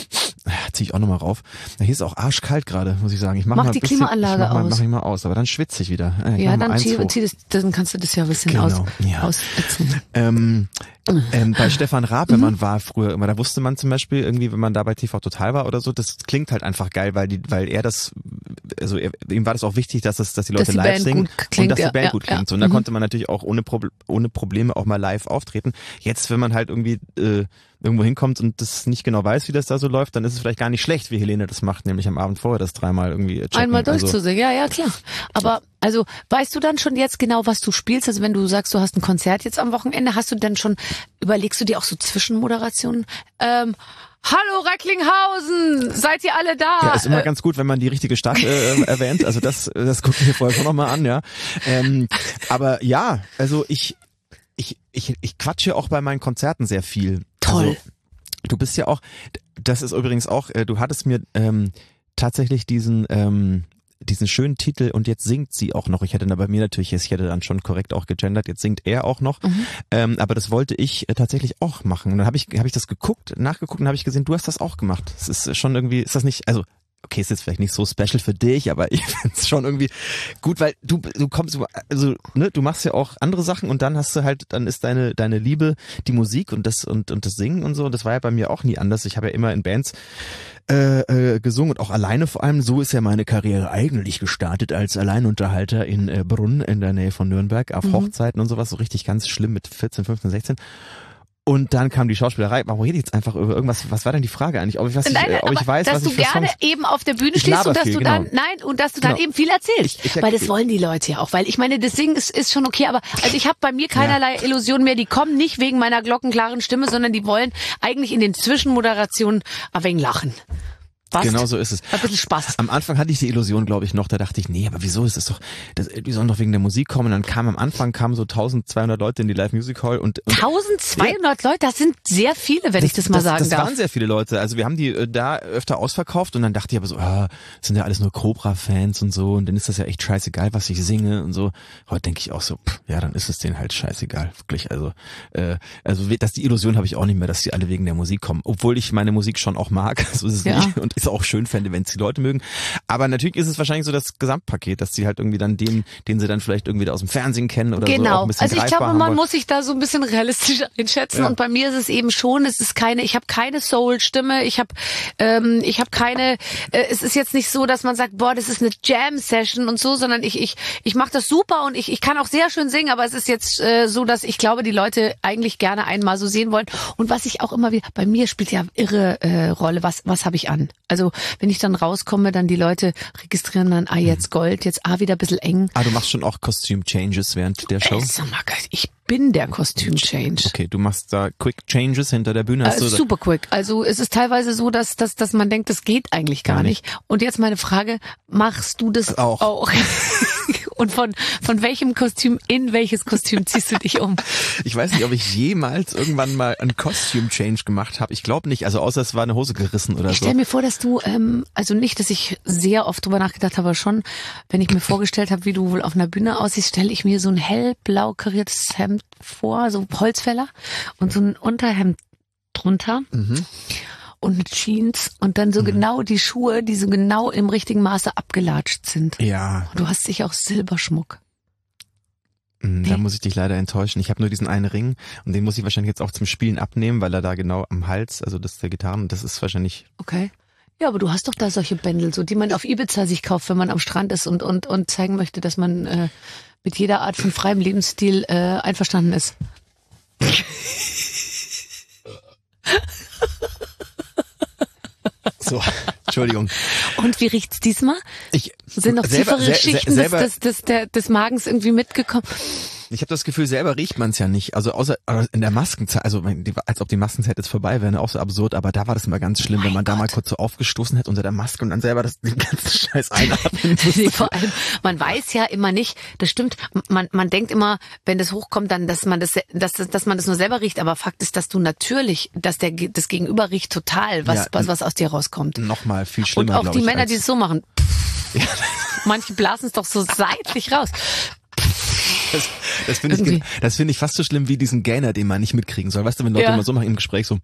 zieh ich auch nochmal rauf. Na, hier ist auch arschkalt gerade, muss ich sagen. Ich mach,
Mach
mal ein
die
bisschen,
Klimaanlage
ich mach mal,
aus.
Mach ich mal aus, aber dann schwitze ich wieder. Ich
Ja,
mach mal
dann
eins
zieh,
hoch.
zieh das, dann kannst du das ja ein bisschen
Genau,
aus,
ja.
aussitzen.
Ähm, ähm, bei Stefan Raab, wenn man war früher immer, da wusste man zum Beispiel irgendwie, wenn man da bei T V Total war oder so, das klingt halt einfach geil, weil die, weil er das, also er, ihm war das auch wichtig, dass das, dass die Leute
Dass die
live
Band
singen
gut klingt,
und dass
ja,
die Band
ja,
gut
ja.
klingt. So, und da
Mhm.
konnte man natürlich auch ohne, Proble ohne Probleme auch mal live auftreten. Jetzt, wenn man halt irgendwie äh, irgendwo hinkommt und das nicht genau weiß, wie das da so läuft, dann ist es vielleicht gar nicht schlecht, wie Helene das macht, nämlich am Abend vorher das dreimal irgendwie checken.
Einmal
Also,
durchzusingen, ja, ja, klar. Aber, also, weißt du dann schon jetzt genau, was du spielst? Also, wenn du sagst, du hast ein Konzert jetzt am Wochenende, hast du dann schon, überlegst du dir auch so Zwischenmoderationen? Ähm, hallo Recklinghausen, seid ihr alle da?
Ja, ist immer
Äh,
ganz gut, wenn man die richtige Stadt äh, erwähnt. Also das, das gucken wir vorher schon nochmal an, ja. Ähm, aber ja, also ich, ich, ich, ich quatsche auch bei meinen Konzerten sehr viel.
Toll.
Also, du bist ja auch, das ist übrigens auch, äh, du hattest mir ähm, tatsächlich diesen, ähm, diesen schönen Titel und jetzt singt sie auch noch. Ich hätte da bei mir natürlich, ich hätte dann schon korrekt auch gegendert, jetzt singt er auch noch.
Mhm.
Ähm, aber das wollte ich äh, tatsächlich auch machen. Und dann habe ich, habe ich das geguckt, nachgeguckt und habe ich gesehen, du hast das auch gemacht. Es ist schon irgendwie, ist das nicht, also okay, ist jetzt vielleicht nicht so special für dich, aber ich find's schon irgendwie gut, weil du du kommst, also ne, du machst ja auch andere Sachen und dann hast du halt, dann ist deine deine Liebe die Musik und das und und das Singen und so. Und das war ja bei mir auch nie anders. Ich habe ja immer in Bands äh, äh, gesungen und auch alleine vor allem. So ist ja meine Karriere eigentlich gestartet als Alleinunterhalter in äh, Brunn in der Nähe von Nürnberg auf
Mhm.
Hochzeiten und sowas, so richtig ganz schlimm mit vierzehn, fünfzehn, sechzehn. Und dann kam die Schauspielerei. Warum rede ich jetzt einfach über irgendwas? Was war denn die Frage eigentlich? Ob ich, was ich,
Nein,
äh, ob ich
aber
weiß,
dass
was
du
ich für
gerne
Songs...
eben auf der Bühne
Ich
stehst
laber
und dass
viel,
du
genau.
dann, nein, und dass du dann
Genau.
eben viel erzählst.
Ich- ich-
weil das wollen die Leute ja auch. Weil ich meine, das Singen ist, ist schon okay, aber also ich habe bei mir keinerlei Illusionen mehr. Die kommen nicht wegen meiner glockenklaren Stimme, sondern die wollen eigentlich in den Zwischenmoderationen ein wenig lachen. Passt.
Genau so ist es.
Ein bisschen Spaß.
Am Anfang hatte ich die Illusion, glaube ich, noch, da dachte ich, nee, aber wieso ist es doch, das, die sollen doch wegen der Musik kommen. Und dann kam am Anfang kamen so zwölfhundert Leute in die Live Music Hall und, und
zwölfhundert Leute, das sind sehr viele, wenn ich das mal sagen
das
darf.
Das waren sehr viele Leute. Also wir haben die äh, da öfter ausverkauft und dann dachte ich aber so, ah, das sind ja alles nur Cobra-Fans und so und dann ist das ja echt scheißegal, was ich singe und so. Heute denke ich auch so, pff, ja, dann ist es denen halt scheißegal, wirklich. Also, äh, also das die Illusion habe ich auch nicht mehr, dass die alle wegen der Musik kommen, obwohl ich meine Musik schon auch mag, so ist es
Ja.
nicht und ist auch schön fände, wenn es die Leute mögen. Aber natürlich ist es wahrscheinlich so das Gesamtpaket, dass sie halt irgendwie dann den, den sie dann vielleicht irgendwie da aus dem Fernsehen kennen oder so auch
Genau.
ein bisschen
Also ich
greifbar
glaube,
haben
man
wollen.
muss sich da so ein bisschen realistisch einschätzen
Ja.
und bei mir ist es eben schon, es ist keine, ich habe keine Soul-Stimme, ich habe ähm, ich habe keine, äh, es ist jetzt nicht so, dass man sagt, boah, das ist eine Jam-Session und so, sondern ich ich ich mache das super und ich ich kann auch sehr schön singen, aber es ist jetzt äh, so, dass ich glaube, die Leute eigentlich gerne einmal so sehen wollen und was ich auch immer wieder, bei mir spielt ja irre äh, Rolle, was was habe ich an? Also wenn ich dann rauskomme, dann die Leute registrieren dann, ah jetzt Gold, jetzt ah wieder ein bisschen eng.
Ah, du machst schon auch Costume-Changes während der Show?
Ey, sag mal, Geist, ich bin der Kostüm-Change.
Okay, du machst da Quick Changes hinter der Bühne. Hast
Äh,
du
super quick. Also es ist teilweise so, dass, dass, dass man denkt, das geht eigentlich gar,
Gar
nicht.
nicht.
Und jetzt meine Frage, machst du das
Auch.
auch? Und von, von welchem Kostüm in welches Kostüm ziehst du dich um?
Ich weiß nicht, ob ich jemals irgendwann mal einen Costume Change gemacht habe. Ich glaube nicht, also außer es war eine Hose gerissen oder
Ich
so.
stelle mir vor, dass du, ähm, also nicht, dass ich sehr oft drüber nachgedacht habe, aber schon, wenn ich mir vorgestellt habe, wie du wohl auf einer Bühne aussiehst, stelle ich mir so ein hellblau kariertes Hemd vor, so Holzfäller und so ein Unterhemd drunter.
Mhm.
Und mit Jeans und dann so genau die Schuhe, die so genau im richtigen Maße abgelatscht sind.
Ja,
Du hast sicher auch Silberschmuck.
mh, da
Nee.
muss ich dich leider enttäuschen. Ich habe nur diesen einen Ring und den muss ich wahrscheinlich jetzt auch zum Spielen abnehmen, weil er da genau am Hals, also das ist der Gitarren, das ist wahrscheinlich.
Okay. Ja, aber du hast doch da solche Bändel, so die man auf Ibiza sich kauft, wenn man am Strand ist und und und zeigen möchte, dass man äh, mit jeder Art von freiem Lebensstil äh, einverstanden ist.
So, Entschuldigung.
Und wie riecht's diesmal?
Ich
Sind noch
selber,
tiefere
se- se-
Schichten
selber,
des, des, des, der, des Magens irgendwie mitgekommen?
Ich habe das Gefühl, selber riecht man es ja nicht. Also außer also in der Maskenzeit, also die- als ob die Maskenzeit jetzt vorbei wäre, ne, auch so absurd, aber da war das immer ganz schlimm, wenn man da mal kurz so aufgestoßen hätte unter der Maske und dann selber das den ganzen Scheiß einatmen musste.
Nee, vor allem, man weiß ja immer nicht, das stimmt, man, man denkt immer, wenn das hochkommt, dann, dass man das, dass, dass man das nur selber riecht, aber Fakt ist, dass du natürlich, dass der, das Gegenüber riecht total, was,
Ja,
was, was aus dir rauskommt.
Noch mal viel
Und
schlimmer,
auch
glaub
die
ich,
Männer,
als-
die es so machen. Manche blasen es doch so seitlich raus.
Das, das finde ich,
Irgendwie.
ge- das finde ich fast so schlimm wie diesen Gainer, den man nicht mitkriegen soll. Weißt du, wenn Leute
Ja.
immer so machen im Gespräch so.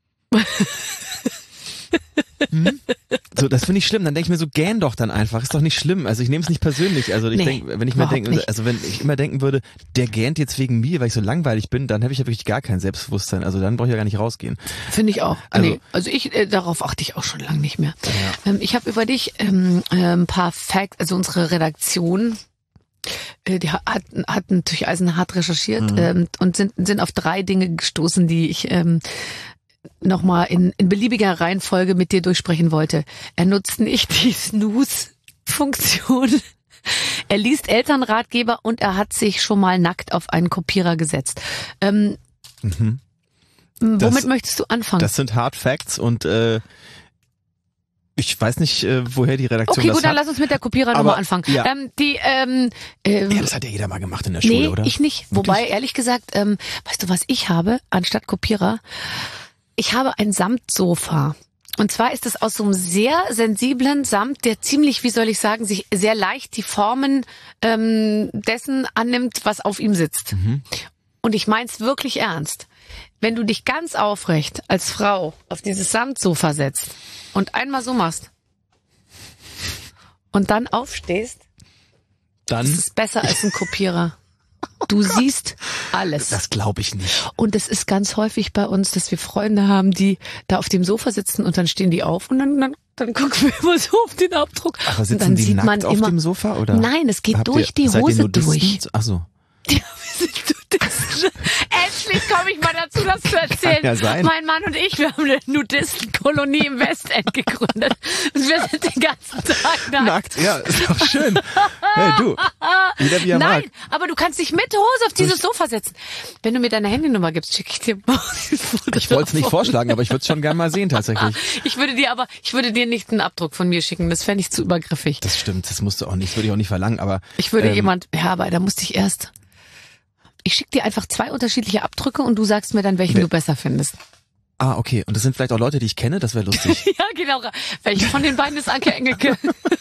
Hm? So, das finde ich schlimm. Dann denke ich mir so, gähn doch dann einfach. Ist doch nicht schlimm. Also ich nehme es nicht persönlich. Also ich
Nee,
denke, wenn ich mir
überhaupt
denke,
nicht.
also wenn ich immer denken würde, der gähnt jetzt wegen mir, weil ich so langweilig bin, dann habe ich ja wirklich gar kein Selbstbewusstsein. Also dann brauche ich ja gar nicht rausgehen.
Finde ich auch.
Also-
nee, also ich, äh, darauf achte ich auch schon lange nicht mehr. Ähm, ich habe über dich ähm, äh, ein paar Facts, also unsere Redaktion, äh, die hat, hat natürlich eisenhart recherchiert ähm, und sind, sind auf drei Dinge gestoßen, die ich ähm, nochmal in, in beliebiger Reihenfolge mit dir durchsprechen wollte. Er nutzt nicht die Snooze-Funktion. Er liest Elternratgeber und er hat sich schon mal nackt auf einen Kopierer gesetzt. Ähm,
Mhm.
womit
Das-
möchtest du anfangen?
Das sind Hard Facts und äh, ich weiß nicht, äh, woher die Redaktion
Okay,
das
gut, dann
hat.
lass uns mit der Kopierernummer
Aber,
anfangen.
ja.
Ähm, die, ähm, ähm,
Ja, das hat ja jeder mal gemacht in der Schule,
nee,
oder?
ich nicht. Wobei, ehrlich gesagt, ähm, weißt du, was ich habe anstatt Kopierer? Ich habe ein Samtsofa. Und zwar ist es aus so einem sehr sensiblen Samt, der ziemlich, wie soll ich sagen, sich sehr leicht die Formen ähm, dessen annimmt, was auf ihm sitzt.
Mhm.
Und ich mein's wirklich ernst. Wenn du dich ganz aufrecht als Frau auf dieses Samtsofa setzt und einmal so machst und dann aufstehst,
Dann,
ist es besser als ein Kopierer. Du siehst alles.
das glaube ich nicht.
Und es ist ganz häufig bei uns, dass wir Freunde haben, die da auf dem Sofa sitzen und dann stehen die auf und dann, dann, dann gucken wir immer so auf den Abdruck.
Aber
und
sitzen
dann
die
sieht
nackt
man
auf
immer,
dem Sofa oder?
Nein, es geht
Habt
durch
ihr,
die
seid ihr
Hose
Nudisten?
durch.
Ach so.
Ja, wir sind Nudisten. Endlich komme ich mal dazu, das zu erzählen.
Kann ja sein.
Mein Mann und ich, wir haben eine Nudistenkolonie im Westend gegründet. Und wir sind den ganzen Tag nackt.
Nackt, ja, ist doch schön. Hey, du. Jeder wie er
Nein,
mag.
aber du kannst dich mit Hose auf dieses Sofa setzen. Wenn du mir deine Handynummer gibst, schicke ich dir mal dieses Foto.
Ich wollte es nicht vorschlagen, aber ich würde es schon gerne mal sehen, tatsächlich.
Ich würde dir aber, ich würde dir nicht einen Abdruck von mir schicken. Das fände ich zu übergriffig.
Das stimmt, das musst du auch nicht, das würde ich auch nicht verlangen, aber.
Ich würde
ähm,
jemand, ja, aber da musste ich erst. Ich schicke dir einfach zwei unterschiedliche Abdrücke und du sagst mir dann, welchen
Wer-
du besser findest.
Ah, okay. Und das sind vielleicht auch Leute, die ich kenne, das wäre lustig.
Ja, genau. Welche von den beiden ist Anke Engelke?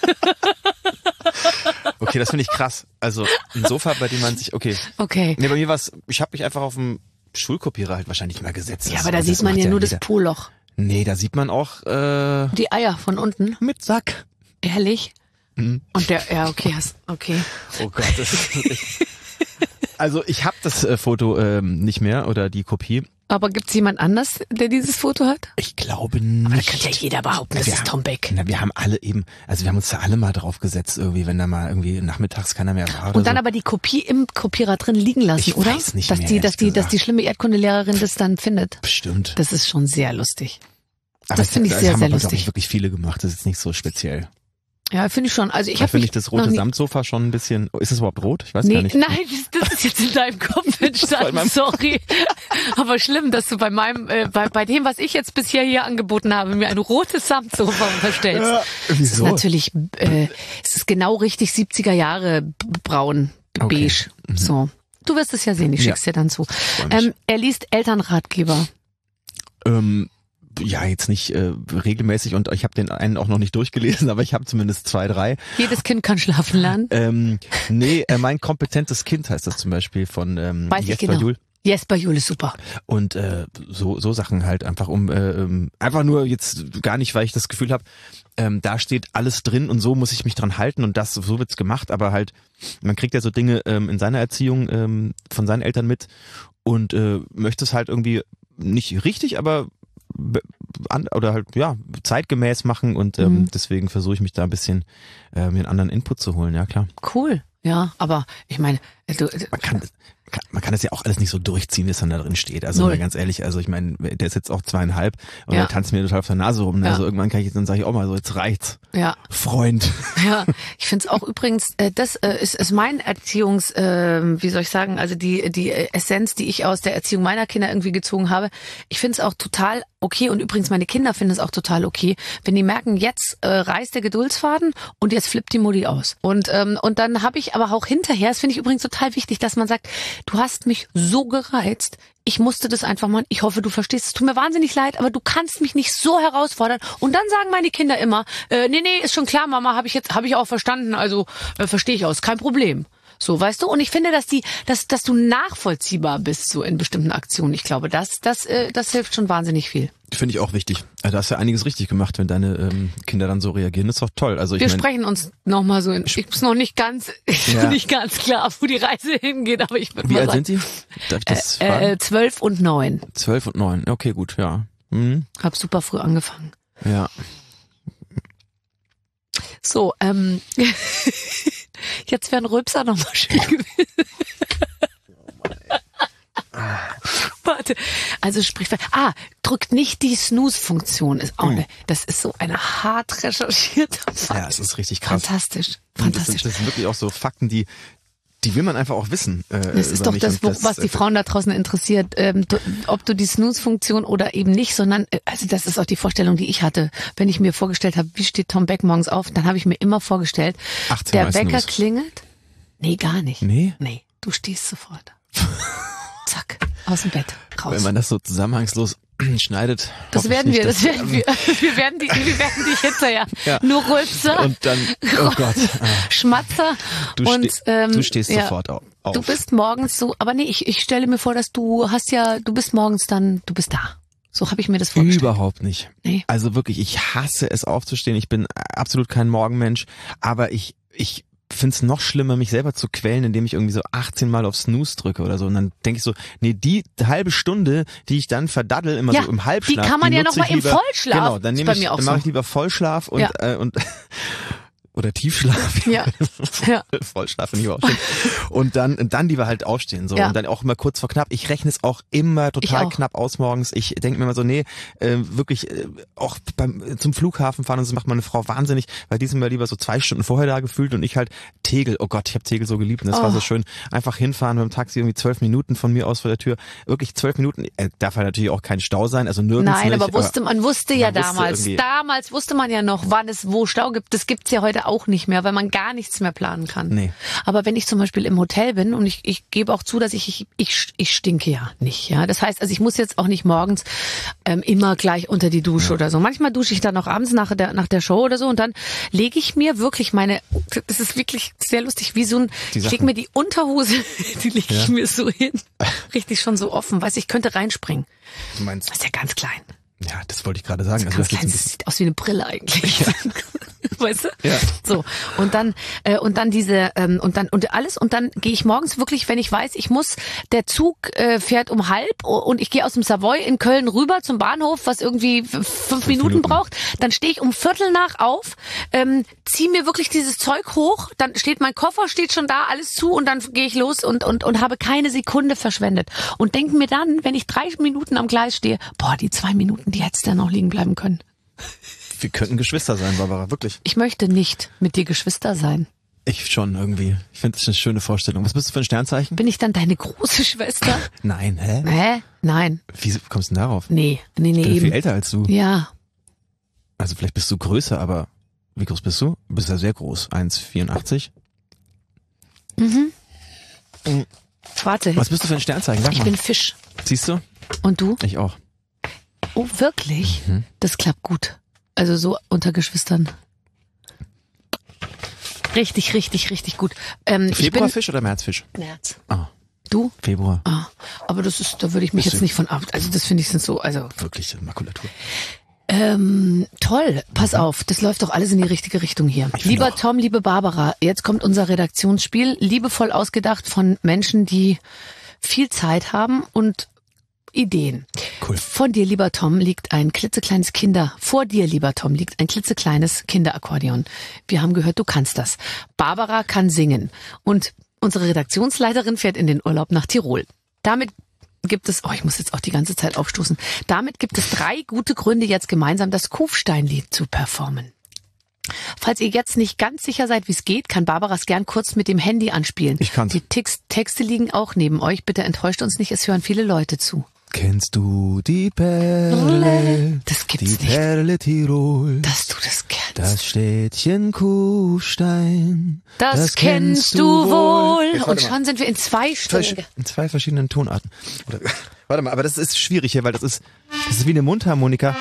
Okay, das finde ich krass. Also ein Sofa, bei dem man sich, okay.
Okay.
Nee, bei mir war's, ich habe mich einfach auf dem Schulkopierer halt wahrscheinlich mal gesetzt.
Ja,
Das-
aber da
das
sieht man
macht
ja nur das
jeder.
Po-Loch.
Nee, da sieht man auch äh,
Die Eier von unten.
mit Sack.
Ehrlich?
Mhm.
Und der, ja, okay, hast, okay.
Oh Gott, das ist wirklich. Also ich habe das äh, Foto ähm, nicht mehr oder die Kopie.
Aber gibt's jemand anders, der dieses Foto hat?
Ich glaube
Aber da
nicht.
kann ja jeder behaupten, das
Wir
ist
haben-
Tom Beck.
Na, wir haben alle eben, also wir haben uns da alle mal drauf gesetzt irgendwie, wenn da mal irgendwie nachmittags keiner mehr war.
Und
oder
dann
so.
aber die Kopie im Kopierer drin liegen lassen,
Ich
oder?
weiß nicht
dass
mehr,
die, dass
ehrlich
die, dass
gesagt.
die schlimme Erdkundelehrerin das dann findet.
Bestimmt.
Das ist schon sehr lustig.
Aber
das
es-
finde ich
das
sehr,
haben
sehr
aber, glaub
lustig.
ich, wirklich viele gemacht. Das ist jetzt nicht so speziell.
Ja, finde ich schon. Also ich
Ich
habe
finde
mich
ich das
noch
rote
nie-
Samtsofa schon ein bisschen. Ist es überhaupt rot? Ich weiß
Nee,
gar nicht.
nein, das, das ist jetzt in deinem Kopf entstanden,
meinem-
sorry. Aber schlimm, dass du bei meinem, äh, bei, bei dem, was ich jetzt bisher hier angeboten habe, mir ein rotes Samtsofa unterstellst.
Ja,
Das ist
wieso?
natürlich, äh, es ist genau richtig siebziger Jahre b- braun,
Okay.
beige. So. Du wirst es ja sehen, ich
Ja.
schick's dir dann zu.
Freu mich.
Ähm, er liest Elternratgeber.
Ähm, ja, jetzt nicht äh, regelmäßig und ich habe den einen auch noch nicht durchgelesen, aber ich habe zumindest zwei, drei.
Jedes Kind kann schlafen lernen.
Ähm, nee, äh, mein kompetentes Kind heißt das zum Beispiel von ähm,
Weiß ich
Jesper
genau.
Juhl.
Jesper Juhl ist super.
Und äh, so so Sachen halt einfach um äh, ähm, einfach nur jetzt gar nicht, weil ich das Gefühl habe, ähm, da steht alles drin und so muss ich mich dran halten und das so wird's gemacht, aber halt man kriegt ja so Dinge ähm, in seiner Erziehung ähm, von seinen Eltern mit und äh, möchte es halt irgendwie nicht richtig, aber be- an, oder halt ja zeitgemäß machen und ähm,
Mhm.
deswegen versuche ich mich da ein bisschen äh, mir einen anderen Input zu holen, ja klar.
Cool. Ja, aber ich meine, du,
Man kann, man kann, man kann das ja auch alles nicht so durchziehen, wie es dann da drin steht. Also
Null.
mal ganz ehrlich, also ich meine, der ist jetzt auch zweieinhalb und
Ja.
der tanzt mir total auf der Nase rum.
Ja.
Also irgendwann kann ich jetzt dann sage ich auch mal so, jetzt reicht's.
ja.
Freund.
Ja, ich finde es auch übrigens, äh, das äh, ist, ist mein Erziehungs, äh, wie soll ich sagen, also die die äh, Essenz, die ich aus der Erziehung meiner Kinder irgendwie gezogen habe. Ich finde es auch total okay und übrigens meine Kinder finden es auch total okay, wenn die merken, jetzt äh, reißt der Geduldsfaden und jetzt flippt die Mutti aus. Und ähm, und dann habe ich aber auch hinterher, das finde ich übrigens total wichtig, dass man sagt, du hast mich so gereizt, ich musste das einfach machen. Ich hoffe, du verstehst. Es tut mir wahnsinnig leid, aber du kannst mich nicht so herausfordern. Und dann sagen meine Kinder immer, äh, nee, nee, ist schon klar, Mama, habe ich jetzt, habe ich auch verstanden. Also äh, verstehe ich aus, kein Problem. So, weißt du? Und ich finde, dass die, dass, dass du nachvollziehbar bist so in bestimmten Aktionen. Ich glaube, das, das, äh, das hilft schon wahnsinnig viel.
Finde ich auch wichtig. Also, du hast ja einiges richtig gemacht, wenn deine ähm, Kinder dann so reagieren. Das ist doch toll. Also ich
Wir
mein,
sprechen uns noch mal so. In, ich ist noch nicht ganz, ist
Ja.
noch nicht ganz klar, wo die Reise hingeht, aber ich würde
wie
mal
alt
sagen,
sind sie? Darf ich das
äh,
fragen?
äh, zwölf und neun.
Zwölf und neun. Okay, gut, ja. Mhm.
Hab super früh angefangen.
Ja.
So, ähm, jetzt wäre ein Rülpser noch mal schön gewesen. Warte, also sprich, ah, drückt nicht die Snooze-Funktion, ist auch ne, das ist so eine hart recherchierte
Ja, es ist richtig krass.
Fantastisch,
Und Das
fantastisch.
sind, das sind wirklich auch so Fakten, die die will man einfach auch wissen. Äh,
Das ist
über
doch
mich.
das,
Und
wo, was die Frauen da draußen interessiert, ähm, du, ob du die Snooze-Funktion oder eben nicht, sondern, äh, also das ist auch die Vorstellung, die ich hatte. Wenn ich mir vorgestellt habe, wie steht Tom Beck morgens auf, dann habe ich mir immer vorgestellt,
achtzehn
der
Mal
Wecker
Snooze.
klingelt. Nee, gar nicht.
Nee?
Nee, du stehst sofort. Zack, aus dem Bett, raus.
Wenn man das so zusammenhangslos schneidet.
Das
hoffe ich
werden
nicht,
wir, das
dass-
werden wir. Wir werden die, wir werden dich hinterher.
Ja.
Nur Rülpser,
Und dann, oh Gott, ah,
Schmatzer
du,
und
ste
ähm,
du stehst
ja.
sofort au- auf.
Du bist morgens so, aber nee, ich, ich stelle mir vor, dass du hast ja, du bist morgens dann, du bist da. So habe ich mir das vorgestellt.
Überhaupt nicht.
Nee.
Also wirklich, ich hasse es aufzustehen. Ich bin absolut kein Morgenmensch, aber ich, ich finde es noch schlimmer, mich selber zu quälen, indem ich irgendwie so achtzehn Mal auf Snooze drücke oder so. Und dann denke ich so, nee, die halbe Stunde, die ich dann verdaddel, immer
Ja,
so im Halbschlaf.
die kann man ja
nutze
noch mal
ich
im
lieber-
Vollschlaf.
Genau, dann
Ist
nehme
bei
ich,
mir auch
dann mache
so.
ich lieber Vollschlaf und,
Ja.
äh, und oder Tiefschlaf.
Ja. Ja.
Vollschlaf nicht aufstehen. Und dann, und dann lieber halt aufstehen, so.
Ja.
Und dann auch immer kurz vor knapp. Ich rechne es auch immer total
auch.
knapp aus morgens. Ich denke mir immer so, nee, äh, wirklich, äh, auch beim, zum Flughafen fahren und so macht meine Frau wahnsinnig, weil die sind mir lieber so zwei Stunden vorher da gefühlt und ich halt Tegel. Oh Gott, ich habe Tegel so geliebt und das
Oh.
war so schön. Einfach hinfahren mit dem Taxi irgendwie zwölf Minuten von mir aus vor der Tür. Wirklich zwölf Minuten. Äh, darf halt natürlich auch kein Stau sein, also nirgends.
Nein,
nicht,
aber wusste, man wusste ja
man wusste
damals,
irgendwie-
damals wusste man ja noch, wann es wo Stau gibt. Das gibt's ja heute auch nicht mehr, weil man gar nichts mehr planen kann.
Nee.
Aber wenn ich zum Beispiel im Hotel bin und ich, ich gebe auch zu, dass ich, ich, ich, ich stinke ja nicht, ja. Das heißt, also ich muss jetzt auch nicht morgens ähm, immer gleich unter die Dusche oder so. Manchmal dusche ich dann noch abends nach der, nach der Show oder so und dann lege ich mir wirklich meine, das ist wirklich sehr lustig, wie so ein,
Die
ich
Sachen.
lege mir die Unterhose, die lege ich
Ja.
mir so hin. Richtig schon so offen, weiß ich könnte reinspringen.
Du meinst,
Das ist ja ganz klein.
ja, das wollte ich gerade sagen. Also
Ganz
das ist
klein,
jetzt ein
das
bisschen,
sieht aus wie eine Brille eigentlich. Weißt du?
Ja.
So. Und dann, äh, und dann diese, ähm, und dann, und alles, und dann gehe ich morgens wirklich, wenn ich weiß, ich muss, der Zug äh, fährt um halb und ich gehe aus dem Savoy in Köln rüber zum Bahnhof, was irgendwie f- fünf Minuten,
Minuten.
braucht, dann stehe ich um Viertel nach auf, ähm, ziehe mir wirklich dieses Zeug hoch, dann steht mein Koffer, steht schon da, alles zu und dann gehe ich los und, und, und habe keine Sekunde verschwendet. Und denke mir dann, wenn ich drei Minuten am Gleis stehe, boah, die zwei Minuten, die hättest du ja noch liegen bleiben können.
wir könnten Geschwister sein, Barbara, wirklich.
Ich möchte nicht mit dir Geschwister sein.
Ich schon irgendwie. Ich finde das eine schöne Vorstellung. Was bist du für ein Sternzeichen?
Bin ich dann deine große Schwester?
Nein, hä?
Hä? Nein.
Wie kommst du denn darauf?
Nee, nee, nee,
Ich bin viel
eben.
älter als du.
Ja.
Also vielleicht bist du größer, aber wie groß bist du? Du bist ja sehr groß. eins Komma vierundachtzig.
Warte,
Was bist du für ein Sternzeichen? Sag
ich
mal.
bin Fisch.
Siehst du?
Und du?
Ich auch.
Oh, wirklich?
Mhm.
Das klappt gut. Also so unter Geschwistern. Richtig, richtig, richtig gut. Ähm, ich
Februarfisch oder Märzfisch?
bin März.
Ah,
Du?
Februar.
Ah, aber das ist, da würde ich mich
Bist
jetzt
du-
nicht von ab. Also das finde ich sind so, also
Wirklich Makulatur.
ähm, toll. Pass auf, das läuft doch alles in die richtige Richtung hier.
Ich finde
Lieber
auch.
Tom, liebe Barbara, jetzt kommt unser Redaktionsspiel, liebevoll ausgedacht von Menschen, die viel Zeit haben und Ideen.
Cool.
Von dir, lieber Tom, liegt ein klitzekleines Kinder. Vor dir, lieber Tom, liegt ein klitzekleines Kinderakkordeon. Wir haben gehört, du kannst das. Barbara kann singen. Und unsere Redaktionsleiterin fährt in den Urlaub nach Tirol. Damit gibt es, oh, ich muss jetzt auch die ganze Zeit aufstoßen. Damit gibt es drei gute Gründe, jetzt gemeinsam das Kufsteinlied zu performen. Falls ihr jetzt nicht ganz sicher seid, wie es geht, kann Barbara es gern kurz mit dem Handy anspielen.
Ich kann's.
Die Text Texte liegen auch neben euch. Bitte enttäuscht uns nicht, es hören viele Leute zu.
Kennst du die Perle?
Das gibt's
die
nicht.
Perle Tirol.
Dass du das kennst.
Das Städtchen Kufstein.
Das, kennst du wohl.
Jetzt
Und
warte mal.
schon sind wir in zwei Stunden.
In zwei verschiedenen Tonarten. Oder, warte mal, aber das ist schwierig hier, weil das ist, das ist wie eine Mundharmonika.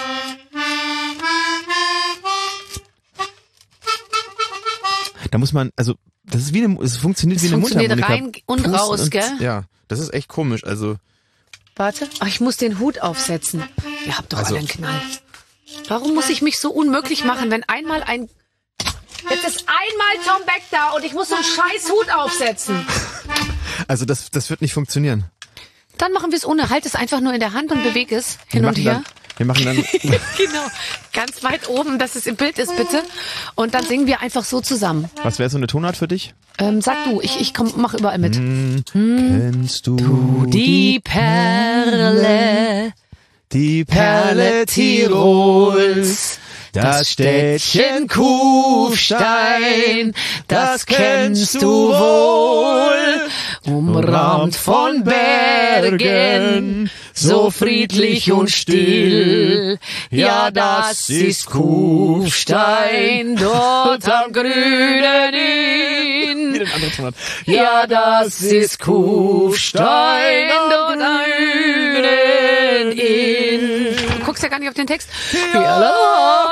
Da muss man, also, das ist wie eine, es funktioniert
Es
wie eine
funktioniert
Mundharmonika.
rein und
Pusten
raus, gell?
Ja, das ist echt komisch, also.
Warte. Ach, ich muss den Hut aufsetzen. Ihr habt doch
Also-
alle einen Knall. Warum muss ich mich so unmöglich machen, wenn einmal ein... Jetzt ist einmal Tom Beck da und ich muss so einen scheiß Hut aufsetzen.
Also das, das wird nicht funktionieren.
Dann machen wir es ohne. Halt es einfach nur in der Hand und beweg es hin
wir
und
machen
her.
Dann, wir machen dann,
Genau. Ganz weit oben, dass es im Bild ist, bitte. Und dann singen wir einfach so zusammen.
was wäre so eine Tonart für dich?
Ähm, sag du, ich, ich komm, mach überall mit.
Kennst du
Die Perle,
die
Perle Tirols, das Städtchen Kufstein, das kennst du wohl, umrahmt von Bergen, so friedlich und still. Ja, das ist Kufstein, dort am grünen Inn.
Wieder eine andere Tonart.
Ja, das ist Kufstein, dort am grünen Inn. Du guckst ja gar nicht auf den Text. Ja.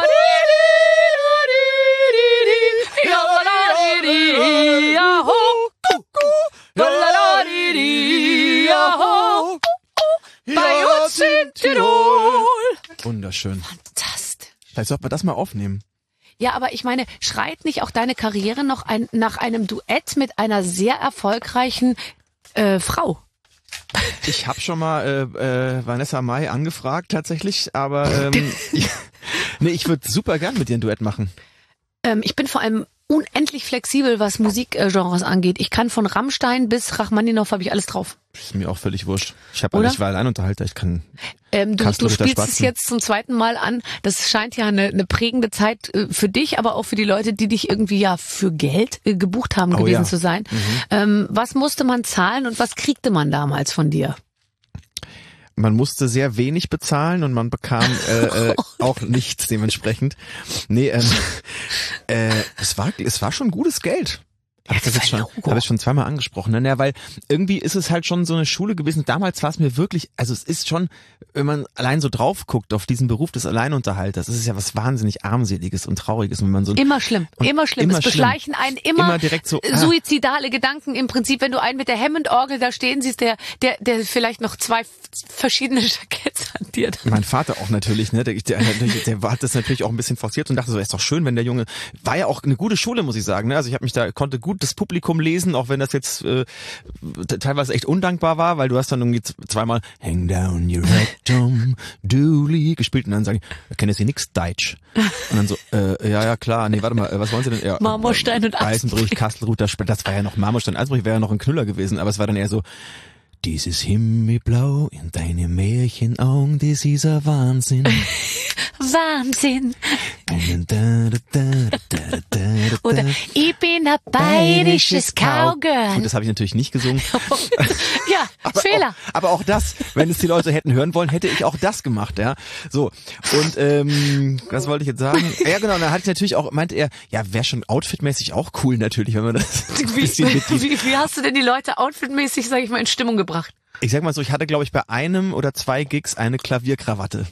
Bei uns in Tirol.
Wunderschön.
Fantastisch.
Vielleicht sollte man das mal aufnehmen.
Ja, aber ich meine, schreit nicht auch deine Karriere noch ein, nach einem Duett mit einer sehr erfolgreichen äh, Frau?
Ich habe schon mal äh, äh, Vanessa Mai angefragt tatsächlich, aber ähm, ich, nee, ich würde super gern mit dir ein Duett machen.
Ähm, ich bin vor allem unendlich flexibel, was Musikgenres angeht. Ich kann von Rammstein bis Rachmaninoff habe ich alles drauf.
Ist mir auch völlig wurscht. Ich habe
Oder?
ich war Alleinunterhalter, ich kann
Ähm, du,
Kastel
du
Ritter
spielst es
Spatzen.
jetzt zum zweiten Mal an. Das scheint ja eine, eine prägende Zeit äh, für dich, aber auch für die Leute, die dich irgendwie ja für Geld äh, gebucht haben
Oh,
gewesen
ja.
zu sein. Ähm, was musste man zahlen und was kriegte man damals von dir?
Man musste sehr wenig bezahlen und man bekam äh, äh, auch nichts dementsprechend. Nee, ähm, äh, es war es war schon gutes Geld. Hab ich das jetzt schon,
Logo.
habe ich schon zweimal angesprochen, ne? Ja, weil irgendwie ist es halt schon so eine Schule gewesen. Damals war es mir wirklich, also es ist schon, wenn man allein so drauf guckt auf diesen Beruf des Alleinunterhalters, das ist ja was wahnsinnig armseliges und trauriges, wenn man so
Immer schlimm,
Und
immer schlimm.
immer
es beschleichen einen immer,
Immer direkt so, ah.
suizidale Gedanken. Im Prinzip, wenn du einen mit der Hammond-Orgel da stehen siehst, der, der, der vielleicht noch zwei verschiedene Jacketts an dir.
Mein Vater auch natürlich, ne? Der, der, der, der hat das natürlich auch ein bisschen forciert und dachte so, ist doch schön, wenn der Junge, war ja auch eine gute Schule, muss ich sagen, ne? Also ich habe mich da, konnte gut das Publikum lesen, auch wenn das jetzt äh, teilweise echt undankbar war, weil du hast dann irgendwie zweimal Hang down your head, Tom Dooley gespielt und dann sagen, ich kenne jetzt hier nix Deutsch. Und dann so, äh, ja, ja, klar, nee, warte mal, äh, was wollen Sie denn? Ja,
Marmorstein und
Eisenbrich, Kastelruther, das war ja noch Marmorstein, Eisenbrich wäre ja noch ein Knüller gewesen, aber es war dann eher so, dieses Himmelblau in deine Märchenaugen, das ist ein Wahnsinn.
Wahnsinn. Oder ich bin ein bayerisches Cowgirl.
Gut, das habe ich natürlich nicht gesungen.
Ja,
Aber
Fehler.
Auch, aber auch das, wenn es die Leute hätten hören wollen, hätte ich auch das gemacht, ja. So. Und ähm, was wollte ich jetzt sagen? Ja, genau, dann hatte ich natürlich auch, meinte er, ja, wäre schon outfitmäßig auch cool natürlich, wenn man das ein
Wie,
bisschen mit die,
wie, wie hast du denn die Leute outfitmäßig, sag ich mal, in Stimmung gebracht?
ich sag mal so, ich hatte, glaube ich, bei einem oder zwei Gigs eine Klavierkrawatte.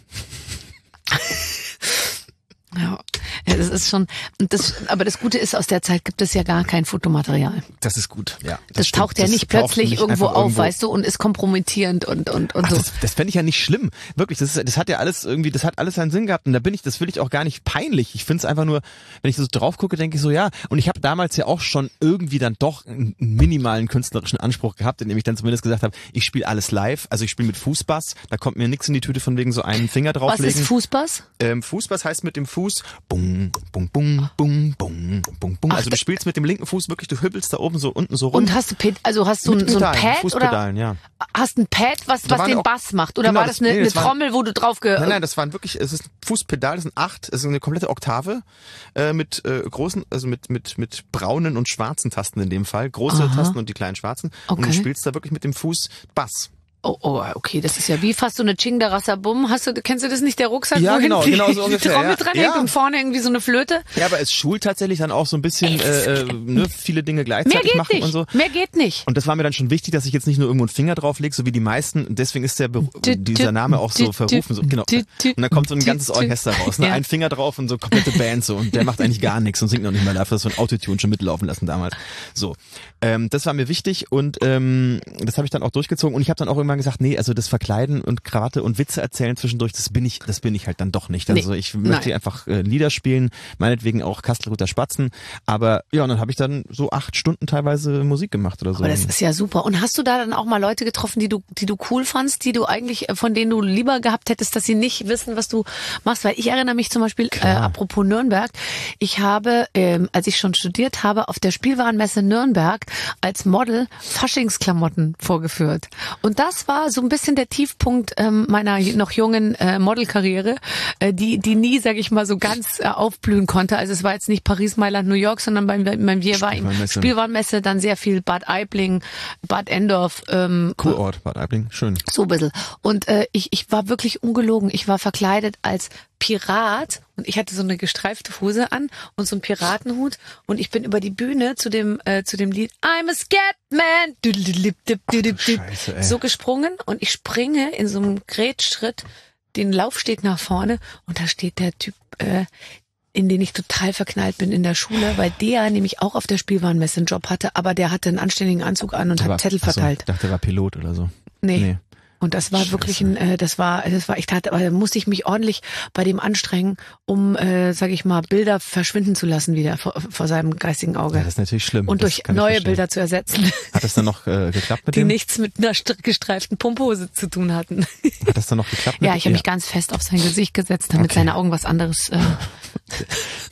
Ja, ja, das ist schon, und das, aber das Gute ist, aus der Zeit gibt es ja gar kein Fotomaterial.
Das ist gut, ja.
Das,
stimmt.
taucht ja
Das
nicht
taucht
plötzlich
nicht
irgendwo
einfach
auf,
irgendwo.
weißt du, und ist kompromittierend und, und, und
Ach,
so.
das das fände ich ja nicht schlimm. Wirklich, das, ist, das hat ja alles irgendwie, das hat alles seinen Sinn gehabt und da bin ich, das will ich auch gar nicht peinlich. Ich finde es einfach nur, wenn ich so drauf gucke, denke ich so, ja. Und ich habe damals ja auch schon irgendwie dann doch einen minimalen künstlerischen Anspruch gehabt, indem ich dann zumindest gesagt habe, ich spiele alles live. Also ich spiele mit Fußbass, da kommt mir nichts in die Tüte von wegen so einen Finger
Was
drauflegen.
ist Fußbass?
Ähm, Fußbass heißt mit dem Fuß bung, bung, bung, bung, bung, bung, bung.
Ach,
Also du spielst mit dem linken Fuß wirklich, du hüppelst da oben so unten so rum.
Und hast du, Ped- also hast du
Mit
ein, so ein
Pedalen,
Pad oder
Fußpedalen, ja.
hast ein Pad, was,
Da
was
waren
den
auch-
Bass macht? Oder
Genau,
war
das-
das eine,
nee,
eine
das waren-
Trommel, wo du drauf ge...
Nein, nein, das waren wirklich, es ist ein Fußpedal, das sind acht, es ist eine komplette Oktave äh, mit äh, großen, also mit mit mit braunen und schwarzen Tasten in dem Fall, große
Aha.
Tasten und die kleinen schwarzen. Und du
Okay.
spielst da wirklich mit dem Fuß Bass.
Oh, oh, okay, das ist ja wie fast so eine Chingdarasabum. Hast du, kennst du das nicht, der Rucksack,
Ja,
wo
genau,
hinten
genau so
die
ungefähr,
Trommel
ja.
dran hängt
Ja.
und vorne irgendwie so eine Flöte?
Ja, aber es schult tatsächlich dann auch so ein bisschen äh, äh, ne, viele Dinge
Mehr
gleichzeitig
geht
machen
nicht,
und so.
mehr geht nicht.
Und das war mir dann schon wichtig, dass ich jetzt nicht nur irgendwo einen Finger drauflege, so wie die meisten. Und deswegen ist der Be
Tü-
dieser
tü-
Name auch so
tü-
verrufen. So, genau.
tü- tü-
Und dann kommt so ein
tü-
ganzes
tü-
Orchester raus. Ne?
Ja.
Ein Finger drauf und so komplette Band so. Und der macht eigentlich gar nichts und singt noch nicht mal dafür, dass so ein Autotune schon mitlaufen lassen damals. So, ähm, das war mir wichtig und ähm, das habe ich dann auch durchgezogen. Und ich habe dann auch irgendwann gesagt, nee, also das Verkleiden und Krawatte und Witze erzählen zwischendurch, das bin ich, das bin ich halt dann doch nicht. Also
Nee,
ich möchte
nein.
einfach äh, Lieder spielen, meinetwegen auch Kastelruther Spatzen. Aber ja, und dann habe ich dann so acht Stunden teilweise Musik gemacht oder so.
Aber das ist ja super. Und hast du da dann auch mal Leute getroffen, die du, die du cool fandst, die du eigentlich, äh, von denen du lieber gehabt hättest, dass sie nicht wissen, was du machst? Weil ich erinnere mich zum Beispiel, äh, apropos Nürnberg, ich habe, ähm, als ich schon studiert habe, auf der Spielwarenmesse Nürnberg als Model Faschingsklamotten vorgeführt. Und das war so ein bisschen der Tiefpunkt ähm, meiner noch jungen äh, Modelkarriere, äh, die, die nie, sag ich mal, so ganz äh, aufblühen konnte. Also es war jetzt nicht Paris, Mailand, New York, sondern beim, beim Wir war im
Spielwarenmesse.
Spielwarenmesse dann sehr viel Bad Aibling, Bad Endorf, ähm,
Kurort, Bad Aibling, schön.
so ein bisschen. Und äh, ich, ich war wirklich ungelogen. Ich war verkleidet als Pirat und ich hatte so eine gestreifte Hose an und so einen Piratenhut und ich bin über die Bühne zu dem äh, zu dem Lied I'm a Scatman
Scheiße, ey.
so gesprungen und ich springe in so einem Grätschritt den Laufsteg nach vorne und da steht der Typ, äh, in den ich total verknallt bin in der Schule, weil der nämlich auch auf der Spielwarenmesse einen Job hatte, aber der hatte einen anständigen Anzug an und
Aber-
hat Zettel
ach so,
verteilt.
Ich dachte, der war Pilot oder so.
Nee.
Nee.
Und das war wirklich ein, äh, das war, das war echt hart, aber da musste ich mich ordentlich bei dem anstrengen, um, äh, sag ich mal, Bilder verschwinden zu lassen wieder vor, vor seinem geistigen Auge.
Ja, das ist natürlich schlimm.
Und
Das
durch
kann ich
neue
verstehen.
Bilder zu ersetzen,
Hat das dann noch äh, geklappt mit
die
dem?
nichts mit einer st- gestreiften Pumphose zu tun hatten.
Hat das dann noch geklappt mit
Ja,
dem?
ich habe mich ganz fest auf sein Gesicht gesetzt, damit
Okay.
seine Augen was anderes. Äh,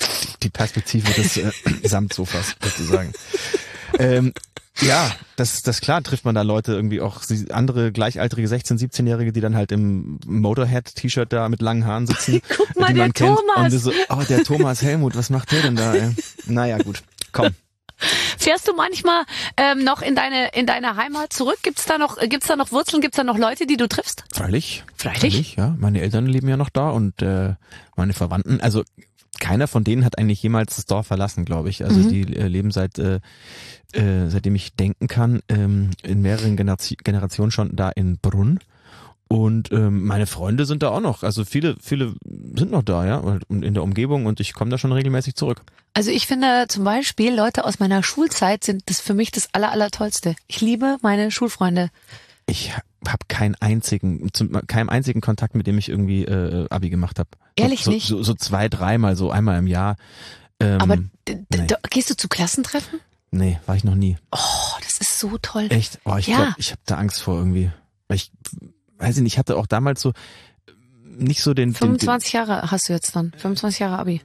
die Perspektive des äh, Samtsofas sozusagen. ähm, ja, das, das klar trifft man da Leute irgendwie auch, andere gleichaltrige sechzehn-, siebzehnjährige, die dann halt im Motorhead-T-Shirt da mit langen Haaren sitzen.
Guck mal,
die
der
man kennt.
Thomas.
Und so, oh, der Thomas Helmut, was macht der denn da? Ey? Naja, gut, komm.
Fährst du manchmal ähm, noch in deine in deine Heimat zurück? Gibt's da noch gibt's da noch Wurzeln? Gibt's da noch Leute, die du triffst?
Freilich.
Freilich?
Freilich, ja. Meine Eltern leben ja noch da und äh, meine Verwandten. Also keiner von denen hat eigentlich jemals das Dorf verlassen, glaube ich. Also mhm. die äh, leben seit äh, äh, seitdem ich denken kann ähm, in mehreren Generation, Generationen schon da in Brunn. Und ähm, meine Freunde sind da auch noch. Also viele, viele sind noch da, ja, und in der Umgebung und ich komme da schon regelmäßig zurück.
Also ich finde zum Beispiel, Leute aus meiner Schulzeit sind das für mich das aller, aller Tollste. Ich liebe meine Schulfreunde.
Ich habe keinen einzigen, zum, keinen einzigen Kontakt, mit dem ich irgendwie äh, Abi gemacht habe.
Ehrlich
so,
nicht?
So, so zwei, dreimal, so einmal im Jahr. Ähm,
Aber d- d-
nee.
d- gehst du zu Klassentreffen?
Nee, war ich noch nie.
Oh, das ist so toll.
Echt? Oh, ich
Ja.
glaube, ich habe da Angst vor irgendwie. Weil ich weiß ich nicht, ich hatte auch damals so nicht so den...
fünfundzwanzig den, den, Jahre hast du jetzt dann. fünfundzwanzig Jahre Abi.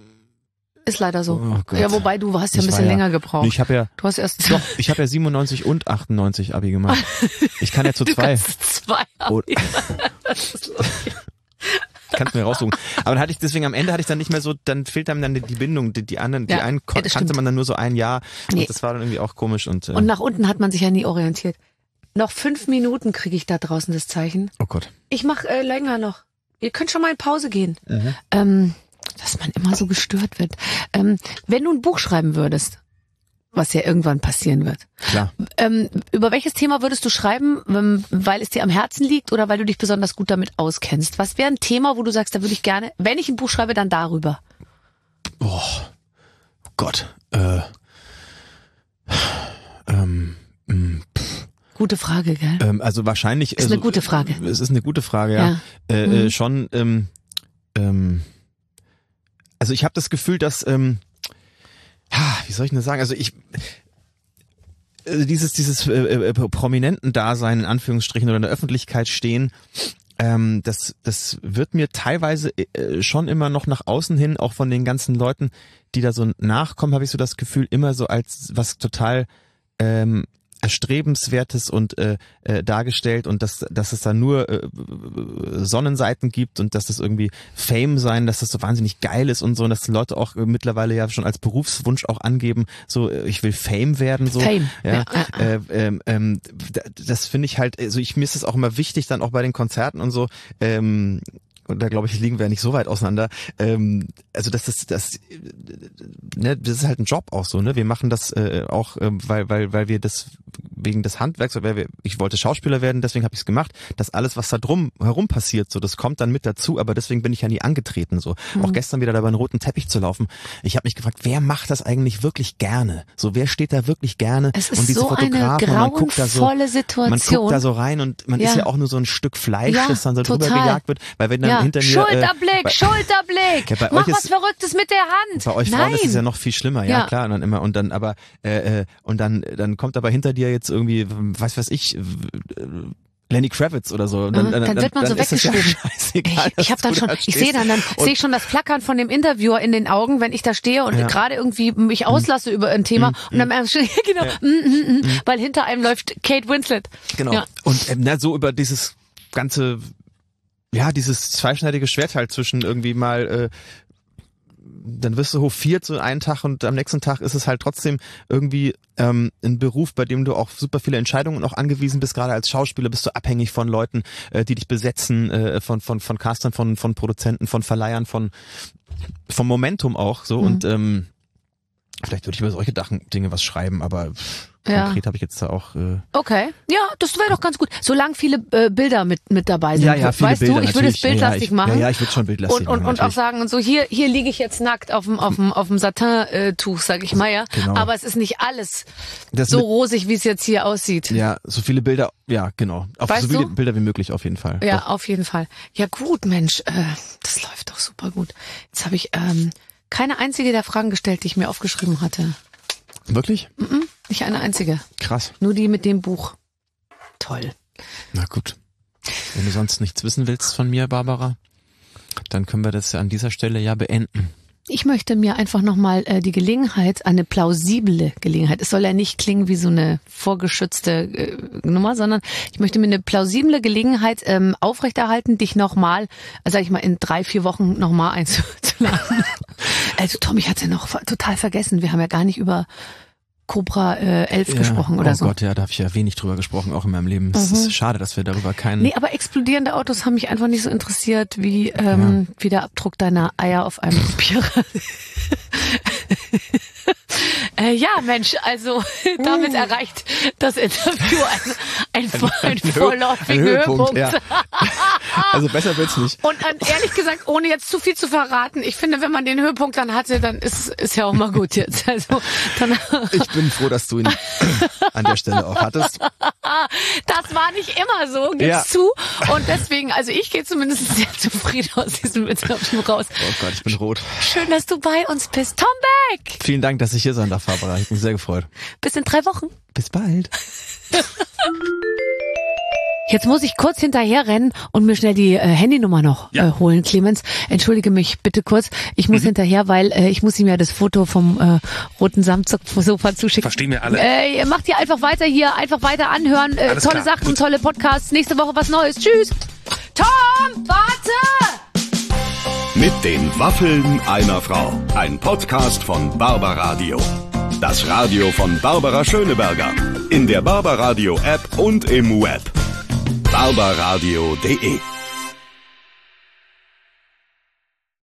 Ist leider so.
Oh Gott.
Ja, wobei du hast ja ein
Ich
bisschen
war ja-
länger gebraucht.
Ich habe ja
Du hast erst
doch, ich habe ja siebenundneunzig und achtundneunzig Abi gemacht. Ich kann ja zu
du
zwei.
kannst zwei
Oh.
Abi. Das ist lustig.
Kannst mir raussuchen. Aber dann hatte ich deswegen am Ende hatte ich dann nicht mehr so, dann fehlt einem dann die, die Bindung, die, die anderen,
Ja,
die einen
ja, das
kannte
stimmt.
man dann nur so ein Jahr
Nee.
und das war dann irgendwie auch komisch und, äh,
Und nach unten hat man sich ja nie orientiert. Noch fünf Minuten kriege ich da draußen das Zeichen.
oh Gott.
Ich mache äh, länger noch. Ihr könnt schon mal in Pause gehen.
Mhm.
Ähm, dass man immer so gestört wird. Ähm, wenn du ein Buch schreiben würdest, was ja irgendwann passieren wird,
Klar.
ähm, über welches Thema würdest du schreiben, ähm, weil es dir am Herzen liegt oder weil du dich besonders gut damit auskennst? Was wäre ein Thema, wo du sagst, da würde ich gerne, wenn ich ein Buch schreibe, dann darüber?
Oh Gott. Äh, ähm, mh, pff,
Gute Frage, gell?
ähm, also wahrscheinlich.
Ist
also,
eine gute Frage.
Es ist eine gute Frage, ja.
Ja.
Äh,
Mhm.
äh, schon. Ähm, ähm, also ich habe das Gefühl, dass ähm, ha, wie soll ich denn das sagen? Also ich also dieses dieses äh, äh, prominenten Dasein in Anführungsstrichen oder in der Öffentlichkeit stehen. Ähm, das, das wird mir teilweise äh, schon immer noch nach außen hin, auch von den ganzen Leuten, die da so nachkommen, habe ich so das Gefühl, immer so als was total ähm, Erstrebenswertes und äh, äh, dargestellt und dass, dass es da nur äh, Sonnenseiten gibt und dass das irgendwie Fame sein, dass das so wahnsinnig geil ist und so und dass die Leute auch äh, mittlerweile ja schon als Berufswunsch auch angeben, so äh, ich will Fame werden, so.
Fame.
Ja,
Ja, ja, ja.
Äh, ähm, ähm, d- das finde ich halt, also ich mir ist das auch immer wichtig, dann auch bei den Konzerten und so, ähm, und da glaube ich, liegen wir ja nicht so weit auseinander. Ähm, also das ist das, äh, ne, das ist halt ein Job auch so, ne? Wir machen das äh, auch, ähm, weil weil weil wir das wegen des Handwerks, weil wir, ich wollte Schauspieler werden, deswegen habe ich es gemacht. Das alles, was da drum herum passiert, so das kommt dann mit dazu. Aber deswegen bin ich ja nie angetreten. So
Mhm.
auch gestern wieder da über einen roten Teppich zu laufen. Ich habe mich gefragt, wer macht das eigentlich wirklich gerne? So wer steht da wirklich gerne?
Es ist
und diese
so eine
Fotografen, und man guckt da so,
grauenvolle Situation.
man guckt da so rein und man
Ja.
ist ja auch nur so ein Stück Fleisch,
Ja,
das dann so drüber
total.
gejagt wird, weil wenn dann
Ja.
hinter mir
Schulterblick,
äh, bei,
Schulterblick.
Ja, bei
Mach
euch
was
ist-
Verrücktes mit der Hand.
bei euch
Nein.
Frauen ist es ja noch viel schlimmer, ja,
Ja.
klar, und dann immer und dann aber äh, äh, und dann dann kommt aber hinter dir jetzt irgendwie was weiß ich äh, Lenny Kravitz oder so. Und
Mhm, dann wird man so
ist es ja
weggeschoben.
scheißegal,
Ich, ich habe
dass
dann
du
schon,
da
ich
stehst.
sehe dann, dann
Und-
sehe ich schon das Flackern von dem Interviewer in den Augen, wenn ich da stehe und
Ja.
gerade irgendwie mich auslasse über ein Thema
Mhm.
und dann am Ende genau,
Ja.
mm, mm, mm, weil hinter einem läuft Kate Winslet.
Genau.
Ja.
Und ähm, na, so über dieses ganze, ja, dieses zweischneidige Schwert halt zwischen irgendwie mal, äh, dann wirst du hofiert so einen Tag und am nächsten Tag ist es halt trotzdem irgendwie ähm, ein Beruf, bei dem du auch super viele Entscheidungen auch angewiesen bist. Gerade als Schauspieler bist du abhängig von Leuten, äh, die dich besetzen, äh, von von von Castern, von von Produzenten, von Verleihern, von vom Momentum auch so
Mhm.
und ähm, vielleicht würde ich über solche Dachen, Dinge was schreiben, aber pff,
Ja.
konkret habe ich jetzt da auch äh,
Okay, ja, das wäre doch ganz gut. Solange viele äh, Bilder mit mit dabei sind.
ja, ja, viele
weißt
Bilder,
du, ich würde es
natürlich. ja, ja,
bildlastig
ich,
machen.
Ja, ja, ich würde schon bildlastig
und, und,
machen.
und auch
natürlich.
sagen und so hier hier liege ich jetzt nackt auf dem auf dem auf dem Satin-Tuch, sag ich mal ja.
Genau.
Aber es ist nicht alles
Das
so
mit-
rosig, wie es jetzt hier aussieht.
Ja, so viele Bilder, ja, genau. Auf
Weißt
so viele
du?
Bilder wie möglich auf jeden Fall.
Ja,
Doch.
auf jeden Fall. Ja gut, Mensch, äh, das läuft doch super gut. Jetzt habe ich ähm, keine einzige der Fragen gestellt, die ich mir aufgeschrieben hatte.
Wirklich?
Mhm, nicht eine einzige.
Krass.
Nur die mit dem Buch. Toll.
Na gut. Wenn du sonst nichts wissen willst von mir, Barbara, dann können wir das ja an dieser Stelle ja beenden.
Ich möchte mir einfach nochmal äh, die Gelegenheit, eine plausible Gelegenheit, es soll ja nicht klingen wie so eine vorgeschützte äh, Nummer, sondern ich möchte mir eine plausible Gelegenheit ähm, aufrechterhalten, dich nochmal, äh, sag ich mal, in drei, vier Wochen nochmal einzuladen. Also Tom, ich hatte ja noch total vergessen, wir haben ja gar nicht über Cobra äh, elf
Ja,
gesprochen oder
oh
so.
Oh Gott, ja, da habe ich ja wenig drüber gesprochen, auch in meinem Leben. Es
Mhm.
ist schade, dass wir darüber keinen...
Nee, aber explodierende Autos haben mich einfach nicht so interessiert, wie, ähm, wie der Abdruck deiner Eier auf einem Papier. äh, ja, Mensch, also damit
Uh.
erreicht das Interview ein, ein, ein, ein
Hö-
vorläufigen
ein Höhepunkt,
Höhepunkt.
ja. Also besser wird's nicht.
Und äh, ehrlich gesagt, ohne jetzt zu viel zu verraten, ich finde, wenn man den Höhepunkt dann hatte, dann ist ist ja auch mal gut jetzt. Also dann
Ich bin froh, dass du ihn an der Stelle auch hattest.
das war nicht immer so, gib's
Ja.
zu. Und deswegen, also ich gehe zumindest sehr zufrieden aus diesem Interview raus.
Oh Gott, ich bin rot.
Schön, dass du bei uns bist. Tom Beck!
Vielen Dank, dass ich hier sein darf, Barbara. Ich bin sehr gefreut.
Bis in drei Wochen.
Bis bald.
Jetzt muss ich kurz hinterher rennen und mir schnell die äh, Handynummer noch
Ja.
äh, holen, Clemens. Entschuldige mich bitte kurz. Ich muss
Mhm.
hinterher, weil äh, ich muss ihm ja das Foto vom äh, roten Samtsofa zuschicken.
Verstehen wir alle.
Äh, ihr macht ihr einfach weiter hier, einfach weiter anhören. Äh,
Alles
tolle
klar,
Sachen,
gut.
tolle Podcasts. Nächste Woche was Neues. Tschüss. Tom, warte!
Mit den Waffeln einer Frau. Ein Podcast von Barbaradio. Das Radio von Barbara Schöneberger. In der Barbaradio App und im Web. barbaradio punkt de